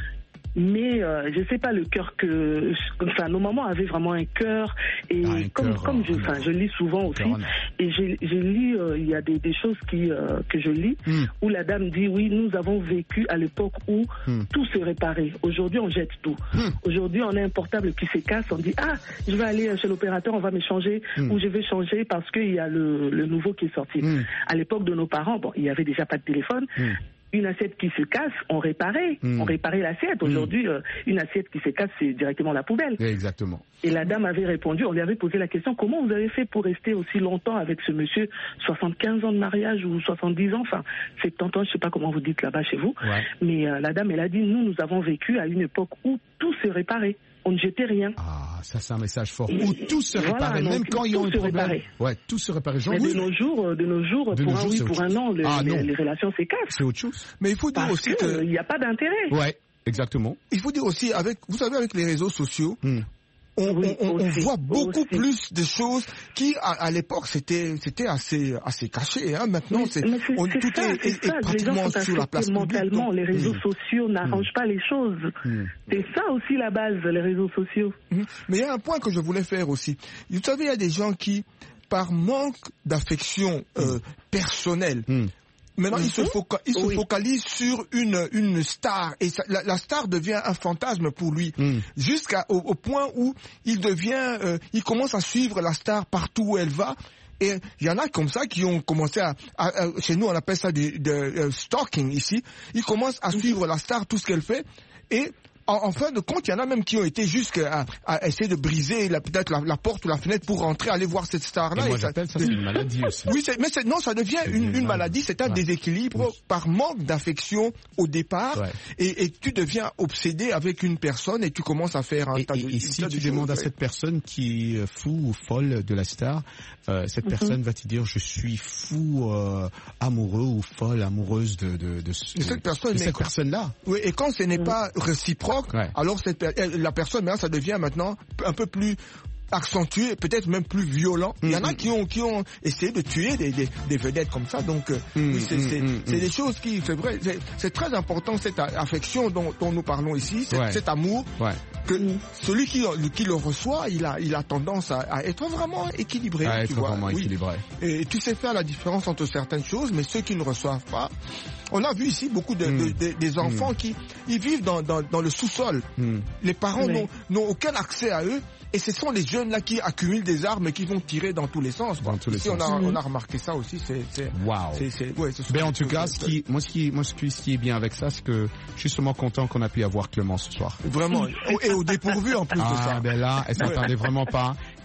S13: Mais euh, je sais pas le cœur que, enfin nos mamans avaient vraiment un cœur et ah, un comme cœur, comme je, enfin je lis souvent aussi cœur, et j'ai j'ai lu euh, il y a des, des choses qui euh, que je lis mm. où la dame dit oui nous avons vécu à l'époque où mm. tout se réparait. Aujourd'hui on jette tout. Mm. Aujourd'hui on a un portable qui se casse, on dit ah je vais aller chez l'opérateur, on va me changer mm. ou je vais changer parce qu'il y a le le nouveau qui est sorti. Mm. À l'époque de nos parents bon il y avait déjà pas de téléphone. Mm. Une assiette qui se casse, on réparait. Mmh. On réparait l'assiette. Aujourd'hui, mmh. euh, une assiette qui se casse, c'est directement la poubelle.
S2: Exactement.
S13: Et la dame avait répondu, on lui avait posé la question, comment vous avez fait pour rester aussi longtemps avec ce monsieur, soixante-quinze ans de mariage ou soixante-dix ans, enfin, soixante-dix ans, je ne sais pas comment vous dites là-bas chez vous. Ouais. Mais euh, la dame, elle a dit, nous, nous avons récu à une époque où tout se réparait. On ne jetait rien.
S2: Ah, ça c'est un message fort. Où tout se réparait, voilà, même quand il y a un problème. Ouais, tout se réparait.
S13: Mais de nos jours, de nos jours, de pour nos un jours, oui, pour un an, les, ah, les, les relations s'écassent.
S2: C'est autre chose.
S1: Mais il faut dire
S13: Parce
S1: aussi
S13: que il n'y a pas d'intérêt.
S2: Ouais, exactement.
S1: Il faut dire aussi avec, vous savez, avec les réseaux sociaux. Hmm. On, oui, on, on voit beaucoup aussi. plus de choses qui, à, à l'époque, c'était, c'était assez, assez caché. Hein. Maintenant,
S13: mais,
S1: c'est,
S13: mais c'est,
S1: on,
S13: c'est
S1: tout
S13: ça,
S1: est,
S13: c'est
S1: est, est
S13: ça.
S1: pratiquement sur la place
S13: mentalement,
S1: publique.
S13: Les réseaux
S1: mmh.
S13: sociaux n'arrangent mmh. pas les choses. Mmh. C'est ça aussi la base, les réseaux sociaux.
S1: Mmh. Mais il y a un point que je voulais faire aussi. Vous savez, il y a des gens qui, par manque d'affection euh, mmh. personnelle, mmh. Maintenant, mm-hmm. il se, foca- il se oui. focalise sur une, une star et ça, la, la star devient un fantasme pour lui, mm. jusqu'à au, au point où il devient, euh, il commence à suivre la star partout où elle va. Et il y en a comme ça qui ont commencé à, à, à chez nous on appelle ça du de, uh, stalking ici. Ils commencent à suivre la star, tout ce qu'elle fait et En, en fin de compte, il y en a même qui ont été jusqu'à à essayer de briser la, peut-être la, la porte ou la fenêtre pour rentrer, aller voir cette star-là.
S2: Et moi, et j'appelle ça, ça c'est une maladie aussi.
S1: Oui, c'est, mais c'est, non, ça devient c'est une, une maladie. C'est un ouais. déséquilibre oui. par manque d'affection au départ. Ouais. Et, et tu deviens obsédé avec une personne et tu commences à faire un
S2: et,
S1: tas de
S2: choses. Et si tu demandes à cette personne qui est fou ou folle de la star, euh, cette mm-hmm. personne va te dire je suis fou, euh, amoureux ou folle, amoureuse de, de, de, de,
S1: cette personne,
S2: de cette personne-là.
S1: Oui, et quand ce n'est mm-hmm. pas réciproque, Ouais. alors cette, la personne, maintenant, ça devient maintenant un peu plus accentué, peut-être même plus violent. Mm-hmm. Il y en a qui ont qui ont essayé de tuer des des, des vedettes comme ça. Donc mm-hmm. oui, c'est c'est, mm-hmm. c'est des choses qui, c'est vrai, c'est, c'est très important cette affection dont, dont nous parlons ici, cet, ouais. cet amour. Ouais. Que mm. celui qui qui le reçoit, il a il a tendance à, à être vraiment équilibré.
S2: À
S1: tu
S2: être
S1: vois.
S2: vraiment
S1: oui.
S2: équilibré.
S1: Et tu sais faire la différence entre certaines choses, mais ceux qui ne reçoivent pas. On a vu ici beaucoup de, mm. de, de des enfants mm. qui ils vivent dans dans, dans le sous-sol. Mm. Les parents oui. n'ont n'ont aucun accès à eux. Et ce sont les jeunes là qui accumulent des armes et qui vont tirer dans tous les sens. Dans tous les Ici, sens. On a, on a remarqué ça aussi. C'est, c'est,
S2: wow.
S1: c'est, c'est, ouais,
S2: ben en tout cas, ce qui, moi, ce qui, moi, ce qui, ce qui est bien avec ça, c'est que je suis seulement content qu'on a pu avoir Clémence ce soir.
S1: Vraiment. Et au dépourvu en plus
S2: ah,
S1: de ça.
S2: Ben là, elle s'attendait vraiment pas.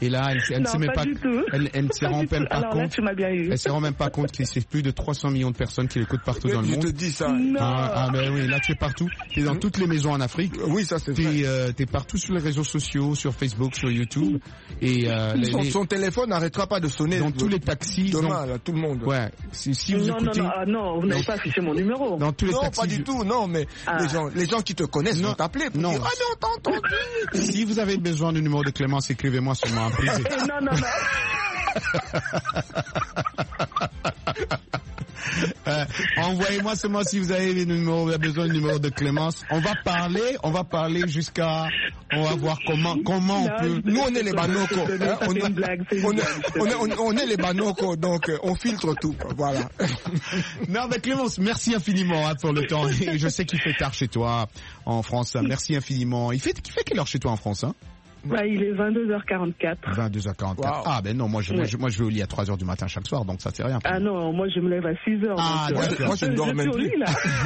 S2: Et là, elle, elle ne
S13: Non,
S2: sait même
S13: pas
S2: pas,
S13: du tout.
S2: elle, elle ne se
S13: Pas
S2: rend
S13: du
S2: même
S13: tout.
S2: pas
S13: Alors là,
S2: compte.
S13: tu m'as bien eu.
S2: Elle se rend même pas compte que c'est plus de trois cents millions de personnes qui l'écoutent partout
S1: Mais
S2: dans le
S1: je
S2: monde.
S1: te dis ça.
S13: Non.
S2: Ah, ah ben oui, là tu es partout. Tu es dans toutes les maisons en Afrique.
S1: Oui, ça c'est
S2: T'es,
S1: vrai.
S2: euh, t'es partout sur les réseaux sociaux, sur Facebook, sur YouTube. Et euh, les,
S1: Son,
S2: les-
S1: son téléphone n'arrêtera pas de sonner.
S2: dans
S1: de-
S2: tous les taxis.
S1: Demain,
S2: dans-
S1: là, tout le monde.
S2: Ouais. Si, si vous
S13: Non, non,
S2: écoutez
S13: non, ah, non, vous n'avez pas affiché mon numéro.
S2: dans tous les
S1: Non,
S2: taxis.
S1: pas du tout, non, mais
S13: Ah.
S1: les gens, les gens qui te connaissent
S2: Non.
S1: vont t'appeler pour
S2: Non.
S1: dire, ah mais on t'a entendu.
S2: Si vous avez besoin du numéro de Clémence, écrivez-moi seulement en privé.
S13: Eh, non, non, non.
S2: Euh, envoyez-moi seulement si vous avez le numéro, vous avez besoin du numéro de Clémence. On va parler, on va parler jusqu'à, on va voir comment, comment on
S13: Non,
S2: peut.
S13: je-
S1: Nous, on est les banocos.
S13: je- je-
S1: hein,
S13: c'est
S1: on,
S13: une
S1: est,
S13: blague, c'est une
S1: on, est,
S13: blague, je
S1: on, est,
S13: te
S1: on, est- on est les banocos, donc euh, on filtre tout. quoi, Voilà.
S2: Non, mais Clémence, merci infiniment hein, pour le temps. Et je sais qu'il fait tard chez toi en France. Merci infiniment. Il fait, il fait quelle heure chez toi en France hein
S13: Bah, il est vingt-deux heures quarante-quatre.
S2: vingt-deux heures quarante-quatre.
S1: Wow.
S2: Ah ben non, moi je, moi,
S13: Ouais.
S2: je, moi je vais au lit à trois heures du matin chaque soir, donc ça c'est rien.
S13: Ah non, moi je me lève à six heures.
S2: Ah,
S13: donc, euh,
S2: d'accord.
S1: Moi, je ne dors
S13: je
S1: même
S13: suis au
S1: plus.
S13: lit, là.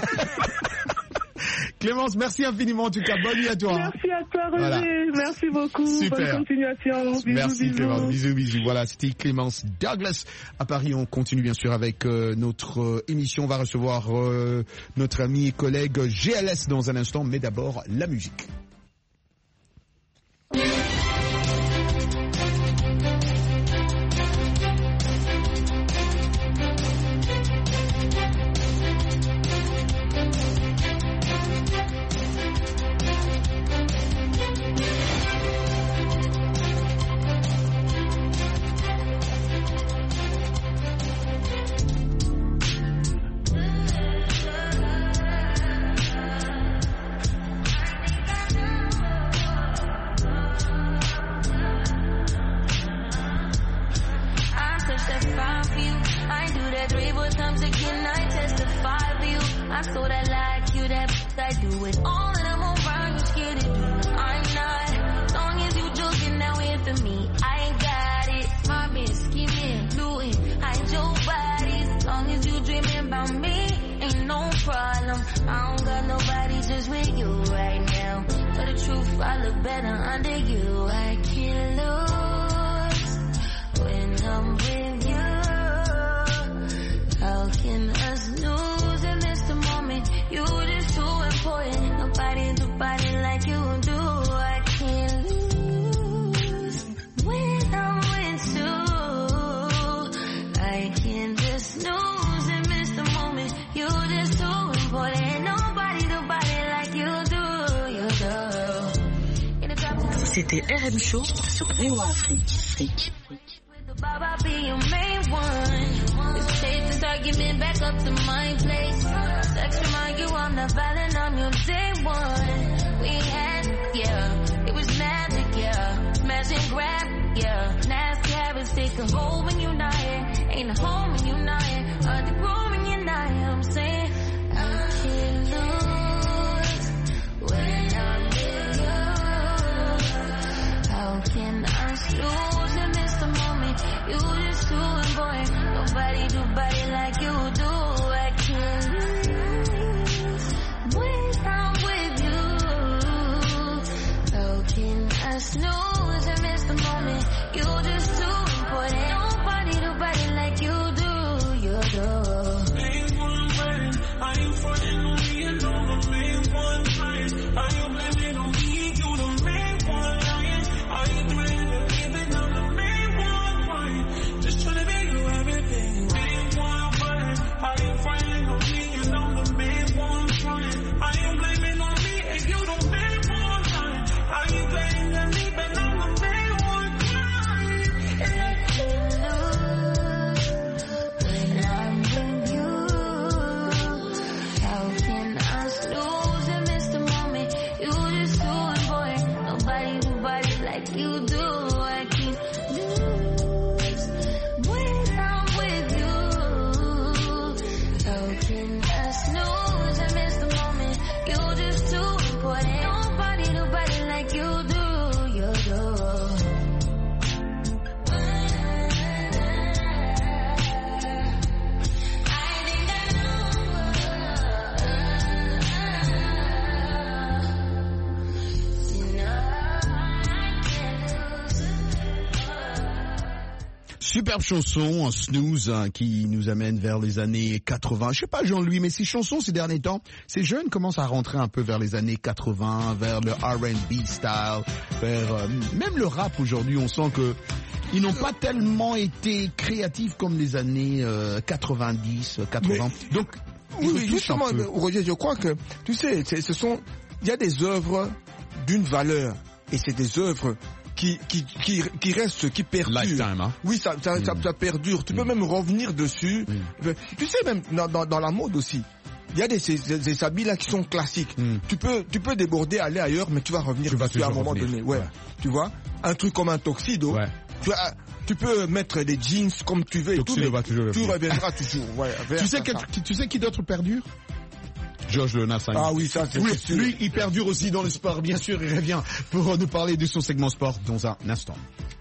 S2: Clémence, merci infiniment en tout cas. Bonne nuit à toi. hein.
S13: Merci à toi, Roger.
S2: Voilà.
S13: Merci beaucoup.
S2: Super.
S13: Bonne continuation. Bisous,
S2: Merci
S13: bisous.
S2: Clémence, bisous bisous. Voilà, c'était Clémence Douglas à Paris. On continue bien sûr avec euh, notre euh, émission. On va recevoir euh, notre ami et collègue G L S dans un instant, mais d'abord la musique.
S3: I touch that five for you. I do that three more times again. I testify for you. I so that like you, that I do it all and I'm around. You scared to do it. I'm not. As long as you joking now in for me, I ain't got it. My bitch scheming, doing, hide your body. As long as you dreaming about me, ain't no problem. I don't got nobody just with you right now. But the truth, I look better under you. I can't lose when I'm with you. How can us lose and miss the moment? You just too important. Nobody do body like you do. I can't lose when I'm with you. I can't just lose and miss the moment. You just too important. Nobody do body like you do. You do. In the top
S14: C'était R M Show sur V O A Afrique.
S3: Baba be your main one. It's safe to start giving back up to my place. Sex remind you I'm not violent, I'm your day one. We had, yeah, it was magic, yeah. Smash and grab, yeah. Nasty habits take a hold when you're not here. Ain't a home when you're not here. Hard to grow when you're not here. I'm saying I can't lose when I'm with you. How can I lose and miss the moment? You just too important. Nobody do body like you do. I can't lose when I'm with you. How can I snooze and miss the moment? You just too important. Nobody do body like you do. You do.
S4: Main one running, I ain't frontin' on me, you know the main one lying. I ain't blaming on me, you the main one lying. I ain't threatening to leave it, I'm the main one crying. Just tryna make you everything. Main one running, I ain't frontin' on me, you know the main one trying. I ain't blaming on me, and you the main one lying. I ain't blaming on me, but I
S2: Superbe chanson, un snooze, hein, qui nous amène vers les années quatre-vingts. Je sais pas Jean-Louis, mais ces chansons ces derniers temps, ces jeunes commencent à rentrer un peu vers les années quatre-vingts, vers le R and B style, vers euh, même le rap aujourd'hui. On sent que ils n'ont pas tellement été créatifs comme les années euh, quatre-vingt-dix, quatre-vingts. Mais, donc
S1: oui, oui justement, Roger, je crois que tu sais, ce sont, il y a des œuvres d'une valeur et c'est des œuvres qui qui qui qui restent, qui perdurent.
S2: Lifetime, hein.
S1: Oui, ça ça, mm. ça ça perdure. Tu mm. peux même revenir dessus. Mm. Tu sais, même dans, dans dans la mode aussi. Il y a des, ces, ces habits là qui sont classiques. Mm. Tu peux tu peux déborder, aller ailleurs, mais tu vas revenir
S2: tu vas
S1: dessus à un moment
S2: revenir.
S1: donné. Ouais. ouais. Tu vois, un truc comme un tuxedo. Ouais. Tu as, tu peux mettre des jeans comme tu veux et tout, mais tu reviendras toujours. Ouais,
S2: tu sais quel, qui, tu sais qui d'autre perdure? Georges Lenas.
S1: Ah oui, ça c'est
S2: oui,
S1: sûr.
S2: Lui, il perdure aussi dans le sport, bien sûr. Il revient pour nous parler de son segment sport dans un instant.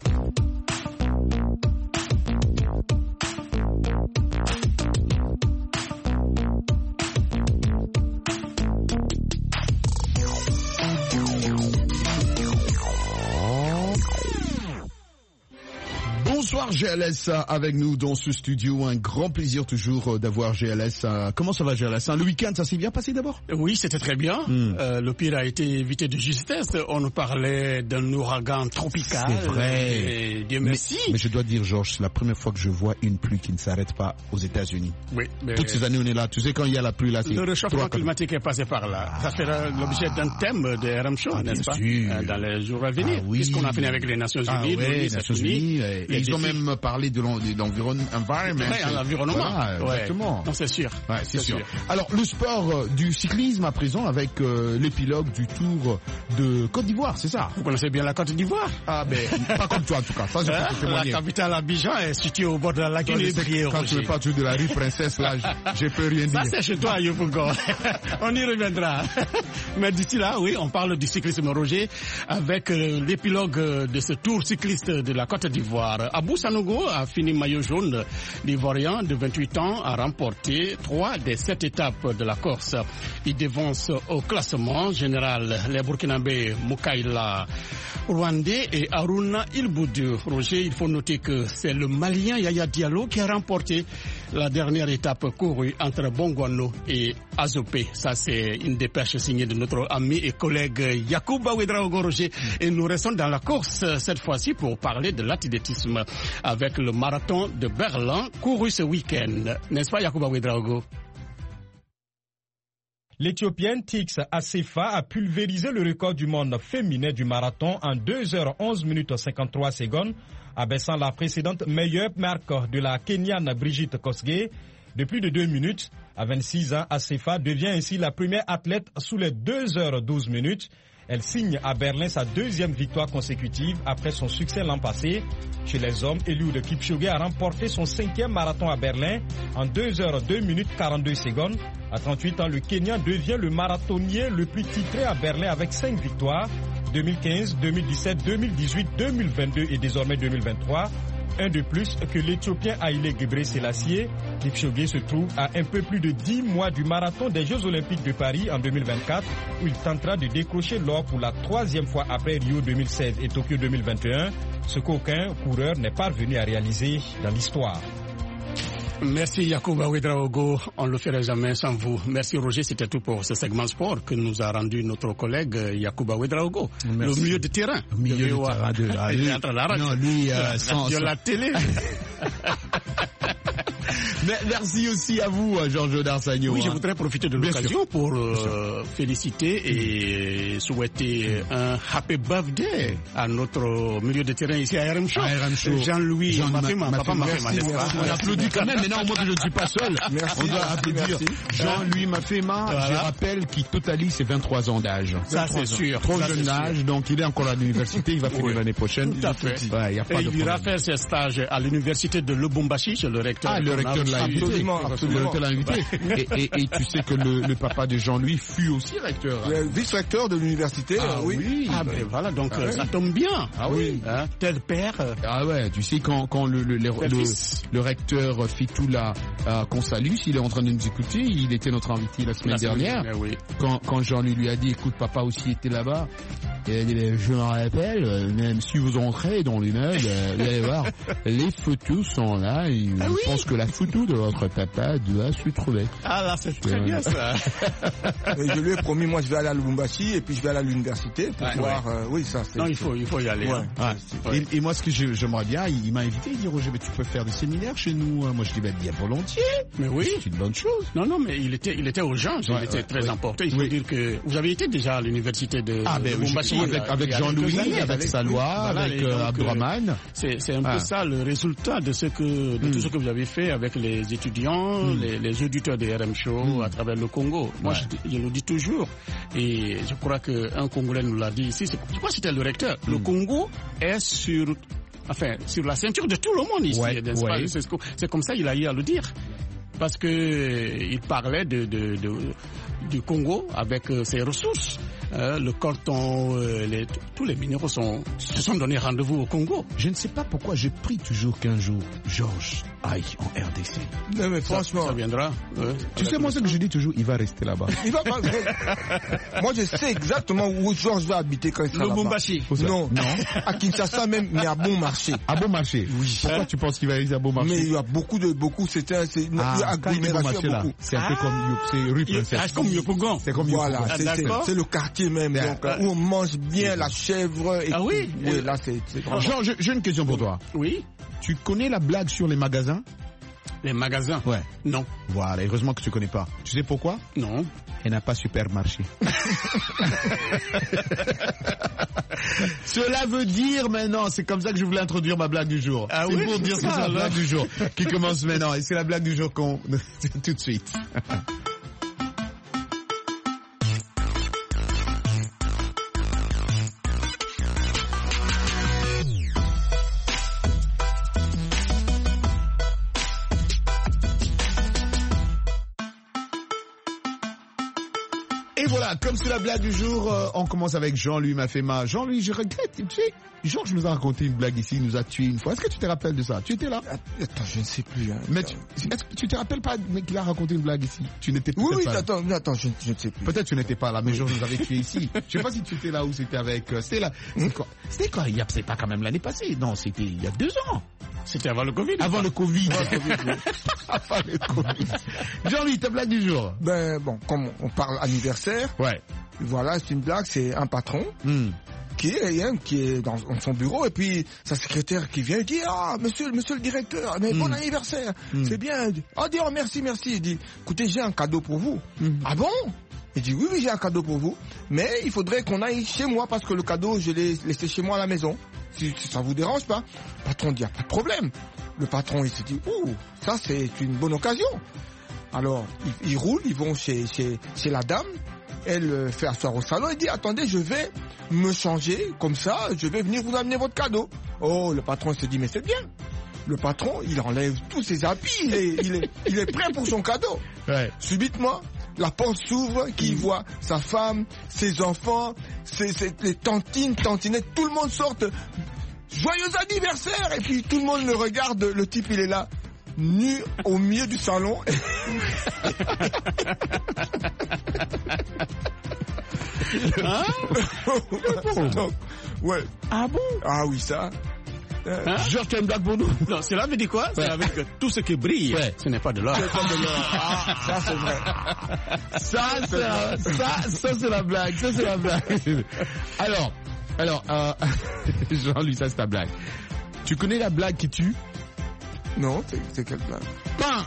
S2: Bonsoir G L S avec nous dans ce studio, un grand plaisir toujours d'avoir G L S. Comment ça va G L S? Le week-end, ça s'est bien passé d'abord?
S15: Oui, c'était très bien. Mm. Euh, le pire a été évité de justesse. On nous parlait d'un ouragan tropical.
S2: C'est vrai.
S15: Et Dieu merci.
S2: Mais, mais je dois dire Georges, c'est la première fois que je vois une pluie qui ne s'arrête pas aux États-Unis.
S15: Oui. Mais
S2: toutes ces années on est là. Tu sais quand il y a la pluie là, c'est
S15: le réchauffement climatique est passé par là. Ah. Ça fera l'objet d'un thème de R M Show,
S2: ah,
S15: n'est-ce pas?
S2: Sûr.
S15: Dans les jours à venir.
S2: Ah, oui.
S15: Puisqu'on a fini avec les Nations Unies,
S2: ah, ouais,
S15: les
S2: Nations Unies. Et, et ils ont même parlé de l'environnement.
S15: Oui, l'environnement.
S2: Voilà, exactement.
S15: Ouais. Non, c'est sûr.
S2: Ouais, c'est sûr. sûr. Alors, le sport euh, du cyclisme à présent avec euh, l'épilogue du Tour de Côte d'Ivoire, c'est ça?
S15: Vous connaissez bien la Côte d'Ivoire?
S2: Ah ben, pas comme toi en tout cas. Ça, je
S15: hein?
S2: peux te témoigner.
S15: La capitale Abidjan est située au bord de la lagune.
S2: Quand tu me parles de la rue Princesse, là, je peux rien dire.
S15: Ça, c'est chez toi, Yopougon. On y reviendra. Mais d'ici là, oui, on parle du cyclisme, Roger, avec euh, l'épilogue de ce Tour cycliste de la Côte d'Ivoire. Abou Sanogo a fini maillot jaune. L'Ivoirien de vingt-huit ans a remporté trois des sept étapes de la course. Il devance au classement général les Burkinabés Moukaïla Rwandais et Aruna Ilboudou. Roger, il faut noter que c'est le Malien Yaya Diallo qui a remporté la dernière étape courue entre Bongouano et Azopé. Ça, c'est une dépêche signée de notre ami et collègue Yacouba Ouedraogo, Roger. Et nous restons dans la course cette fois-ci pour parler de l'athlétisme avec le marathon de Berlin couru ce week-end. N'est-ce pas, Yacouba Ouedraogo?
S16: L'Éthiopienne Tix Assefa a pulvérisé le record du monde féminin du marathon en deux heures onze minutes cinquante-trois secondes, abaissant la précédente meilleure marque de la Kenyane Brigitte Kosgei de plus de deux minutes. À vingt-six ans, Assefa devient ainsi la première athlète sous les deux heures douze minutes. Elle signe à Berlin sa deuxième victoire consécutive après son succès l'an passé. Chez les hommes, Eliud Kipchoge a remporté son cinquième marathon à Berlin en deux heures deux minutes quarante-deux secondes. À trente-huit ans, le Kenyan devient le marathonnier le plus titré à Berlin avec cinq victoires, deux mille quinze, deux mille dix-sept, deux mille dix-huit, deux mille vingt-deux et désormais deux mille vingt-trois. Un de plus que l'Éthiopien Haïlé Gebrselassie. Kipchoge se trouve à un peu plus de dix mois du marathon des Jeux Olympiques de Paris en deux mille vingt-quatre, où il tentera de décrocher l'or pour la troisième fois après Rio deux mille seize et Tokyo deux mille vingt et un, ce qu'aucun coureur n'est parvenu à réaliser dans l'histoire.
S15: Merci Yacouba Ouedraogo, on ne le ferait jamais sans vous. Merci Roger, c'était tout pour ce segment sport que nous a rendu notre collègue Yacouba Ouedraogo. Le milieu de terrain.
S2: Le milieu de, de terrain de la,
S15: il est entre la radio.
S2: Non, lui, euh, sans,
S15: de la télé.
S2: Merci aussi à vous, Georges Darsagno.
S15: Oui, je voudrais profiter de l'occasion pour euh, féliciter et souhaiter un happy birthday à notre milieu de terrain ici à R M Show. Jean-Louis
S2: Jean
S15: Mafema,
S2: ma,
S15: papa Mafema, n'est-ce pas?
S2: On applaudit quand même, mais non, moi que je ne suis pas seul. Merci, on doit applaudir Jean-Louis Mafema, voilà. Je rappelle qu'il totalise ses vingt-trois ans d'âge.
S15: Ça, c'est sûr.
S2: Trop
S15: ça,
S2: jeune âge, sûr. Donc il est encore à l'université, il va finir oui. l'année prochaine.
S15: Tout à fait.
S2: Ouais, y a pas
S15: et
S2: de
S15: il ira faire ses stages à l'université de
S2: Lubumbashi,
S15: chez le recteur.
S2: Ah, le recteur l'a invité.
S1: Absolument, absolument.
S2: Le invité. Et, et, et tu sais que le, le papa de Jean-Louis fut aussi recteur.
S1: Le vice-recteur de l'université,
S2: ah,
S1: oui.
S2: oui.
S15: Ah ben voilà, donc ah, ça oui. tombe bien.
S2: Ah oui.
S15: Hein, tel père.
S2: Ah ouais, tu sais quand, quand le, le, le, le, le recteur Fitoula euh, qu'on salue, s'il est en train de nous écouter, il était notre invité la semaine la dernière.
S15: Semaine, oui.
S2: Quand, quand Jean-Louis lui a dit, écoute, papa aussi était là-bas. Et elle dit, ben, je me rappelle, euh, même si vous entrez dans l'immeuble, euh, vous allez voir, les photos sont là, et
S15: Ah
S2: je
S15: oui
S2: pense que la photo de votre papa doit se trouver.
S15: Ah là, c'est très bien ça.
S1: Mais je lui ai promis, moi je vais aller à Lubumbashi et puis je vais aller à l'université pour
S15: Ouais,
S1: voir.
S15: ouais.
S1: Euh, oui, ça c'est.
S15: Non, il faut, il faut y aller.
S1: Ouais.
S15: hein.
S2: Ah,
S15: Ouais.
S2: et, et moi, ce que je- j'aimerais bien, il, il m'a invité, il dit, Roger, mais tu peux faire des séminaires chez nous. Moi, je dis, ben, bien volontiers.
S15: Mais oui.
S2: C'est une bonne chose.
S15: Non, non, mais il était, il était urgent, il
S2: Ouais,
S15: était
S2: ouais,
S15: très
S2: oui.
S15: important. Il faut
S2: Oui.
S15: dire que vous avez été déjà à l'université de,
S2: Ah,
S15: de
S2: ben oui,
S15: Lubumbashi,
S2: j'ai-
S15: il y a-
S2: avec, avec
S15: il y a
S2: Jean-Louis,
S15: quelques années,
S2: avec Salois,
S15: Voilà,
S2: avec
S15: et
S2: euh,
S15: donc, euh,
S2: Abdourahmane.
S15: C'est, c'est un
S2: Ah.
S15: peu ça le résultat de ce que, de
S2: Mm.
S15: tout ce que vous avez fait avec les étudiants,
S2: Mm.
S15: les, les auditeurs des R M Show
S2: Mm.
S15: à travers le Congo. Moi,
S2: Ouais.
S15: je, je le dis toujours, et je crois qu'un Congolais nous l'a dit ici. C'est, je crois que c'était le recteur. Le
S2: Mm.
S15: Congo est sur, enfin, sur la ceinture de tout le monde ici.
S2: Ouais,
S15: n'est-ce pas?
S2: ouais.
S15: C'est, ce que- c'est comme ça qu'il a eu à le dire. Parce que euh, il parlait de, de, de, du Congo avec euh, ses ressources. Euh, le coltan, euh, les, tous les minéraux sont, se sont donné rendez-vous au Congo.
S2: Je ne sais pas pourquoi je prie toujours qu'un jour, Georges aille en R D C.
S1: Non mais
S15: Ça,
S1: franchement,
S15: ça viendra. euh,
S2: Tu
S15: avec
S2: sais, moi,
S15: le
S2: ce que
S15: temps.
S2: je dis toujours, il va rester là-bas.
S1: il va pas. Moi je sais exactement où Georges va habiter quand il sera là-bas.
S15: Lubumbashi.
S2: Où ça?
S1: Non,
S2: Non.
S1: à Kinshasa même, mais à bon marché.
S2: À bon marché.
S1: Oui.
S2: Pourquoi tu penses qu'il va aller à bon marché?
S1: Mais il y a beaucoup de beaucoup. C'était un- c'est une
S2: Ah, quand il met bon
S1: agglomération
S2: marché là,
S1: beaucoup.
S2: c'est un peu
S15: Ah.
S2: comme, c'est rue
S15: Il-
S2: Princesse.
S15: ah, comme Yopougon.
S2: C'est comme
S1: Voilà,
S2: Yopougon.
S15: Ah,
S1: c'est- c'est
S15: d'accord.
S1: c'est le quartier même,
S2: Ah,
S1: donc,
S2: ah.
S1: où on mange bien la chèvre. Et
S15: Ah
S1: tout.
S15: oui.
S1: Oui, là c'est c'est vraiment.
S2: Jean, je- j'ai une question pour toi.
S15: Oui.
S2: Tu connais la blague sur les magasins?
S15: Les magasins.
S2: Ouais.
S15: Non.
S2: Voilà, heureusement que tu connais pas. Tu sais pourquoi?
S15: Non.
S2: Elle n'a pas supermarché. Cela veut dire maintenant, c'est comme ça que je voulais introduire ma blague du jour.
S15: Ah
S2: c'est
S15: oui,
S2: pour dire que
S15: c'est
S2: c'est
S15: ça,
S2: la blague
S15: alors.
S2: du jour qui commence maintenant. Et c'est la blague du jour qu'on tout de suite. Et voilà, comme c'est la blague du jour, euh, on commence avec Jean-Louis Mafema. Jean-Louis, je regrette, tu sais, Georges nous a raconté une blague ici, il nous a tué une fois. Est-ce que tu te rappelles de ça? Tu étais là?
S1: Attends, je ne sais plus. Hein.
S2: Mais tu, est-ce que tu te rappelles pas mais qu'il a raconté une blague ici? Tu n'étais
S1: Oui,
S2: peut-être
S1: oui,
S2: pas là.
S1: attends, attends, je, je ne sais plus.
S2: Peut-être tu n'étais pas là, mais Georges nous avait tué ici. Je sais pas si tu étais là ou c'était avec... euh, C'était là. C'était quoi? C'était quoi? Il y a, c'est pas quand même l'année passée. Non, c'était il y a deux ans.
S15: C'était avant le Covid.
S2: Avant le Covid. Avant le Covid. Jean-Louis, ta blague du jour?
S1: Ben bon, comme on parle anniversaire,
S2: Ouais.
S1: voilà, c'est une blague, c'est un patron
S2: Hmm.
S1: qui est hein, qui est dans, dans son bureau et puis sa secrétaire qui vient et dit ah monsieur monsieur le directeur, mais bon
S2: Mm.
S1: anniversaire,
S2: Mm.
S1: c'est bien. Ah dit oh merci merci, il dit écoutez j'ai un cadeau pour vous.
S2: Mm.
S1: Ah bon? Il dit oui oui j'ai un cadeau pour vous, mais il faudrait qu'on aille chez moi parce que le cadeau je l'ai laissé chez moi à la maison. Si, si ça vous dérange pas. Le patron dit, y a pas de problème. Le patron, il se dit, ouh, ça c'est une bonne occasion. Alors, ils, ils roulent, ils vont chez, chez, chez la dame. Elle euh, fait asseoir au salon et dit, attendez, je vais me changer, comme ça, je vais venir vous amener votre cadeau. Oh, le patron il se dit, mais c'est bien. Le patron, il enlève tous ses habits, il est, il est, il est prêt pour son cadeau.
S2: Ouais.
S1: Subitement, la porte s'ouvre, qui voit sa femme, ses enfants, ses, ses, les tantines, tantinettes, tout le monde sort. Joyeux anniversaire! Et puis tout le monde le regarde, le type il est là, nu au milieu du salon.
S15: Hein?
S1: Donc, ouais.
S2: Ah bon?
S1: Ah oui, ça.
S15: Hein?
S2: Georges, tu as une blague pour nous?
S15: Non, cela veut dire quoi?
S2: Ouais.
S15: C'est avec que tout ce qui brille,
S2: Ouais.
S15: ce n'est pas de l'or.
S1: C'est pas de l'or. Ah, ça c'est vrai.
S2: Ça, c'est la- ça, ça, c'est la blague. Ça, c'est la blague. Alors, alors, euh, Jean-Louis, ça, c'est ta blague. Tu connais la blague qui tue?
S1: Non, c'est c'est quelle blague?
S2: Pain!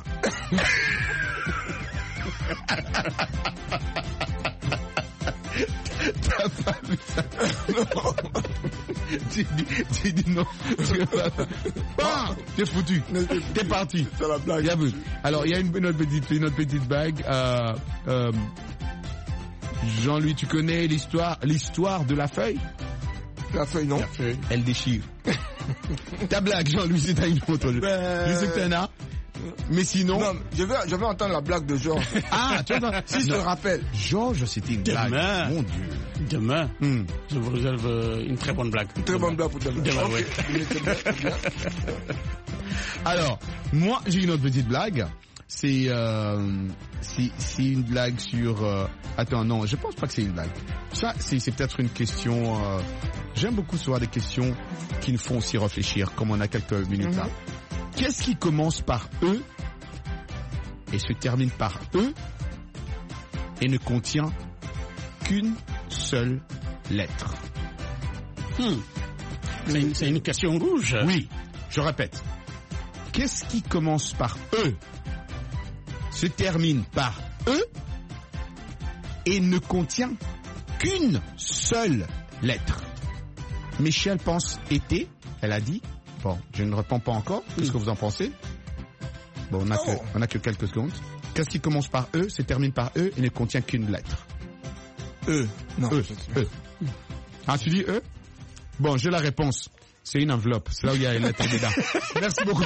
S2: T'as pas vu ça? Non. Tu dis, tu dis non. Tu vas pas. Pain! T'es foutu. T'es parti.
S1: C'est la blague.
S2: Bien vu. Alors, il y a une, une autre petite, une autre petite blague. Euh, euh, Jean-Louis, tu connais l'histoire, l'histoire de la feuille?
S1: La feuille, non?
S2: Elle déchire. Ta blague, Jean-Louis, c'est à une autre.
S1: Ben...
S2: Je sais que t'en as. Mais sinon...
S1: Non, je vais, je vais entendre la blague de Georges.
S2: Ah, tu vois,
S1: si je te rappelle.
S2: Georges, c'était une blague.
S15: Demain.
S2: Mon Dieu.
S15: Demain,
S2: Hmm.
S15: je vous réserve euh, une très bonne blague.
S1: Une très bonne blague pour demain.
S15: Demain,
S1: Ok.
S15: oui.
S1: Mais c'est bien, c'est bien.
S2: Alors, moi, j'ai une autre petite blague. c'est euh, c'est c'est une blague sur. Euh... Attends, non, je pense pas que c'est une blague. Ça, c'est c'est peut-être une question. Euh... J'aime beaucoup souvent des questions qui nous font aussi réfléchir, comme on a quelques minutes là. Mm-hmm. Qu'est-ce qui commence par E et se termine par E et ne contient qu'une seule lettre?
S15: Hmm. C'est une, c'est une question rouge.
S2: Oui, je répète. Qu'est-ce qui commence par E, se termine par E et ne contient qu'une seule lettre? Michel pense été, elle a dit. Bon, je ne réponds pas encore. Qu'est-ce que vous en pensez? Bon, on n'a que, on a que quelques secondes. Qu'est-ce qui commence par E, se termine par E et ne contient qu'une lettre?
S1: E. Non.
S2: E. E. Ah, tu dis E? Bon, j'ai la réponse. C'est une enveloppe. C'est là où il y a une lettre dedans. Merci beaucoup.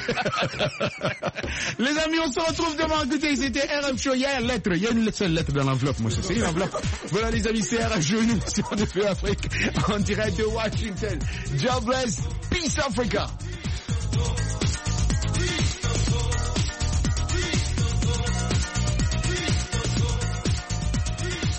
S2: Les amis, on se retrouve demain. Écoutez, c'était R M Show. Il y a une lettre. Il y a une seule lettre dans l'enveloppe, moi. C'est une enveloppe. Voilà, les amis, c'est R M Show. Nous, sur T V Afrique. En direct de Washington. God bless. Peace Africa.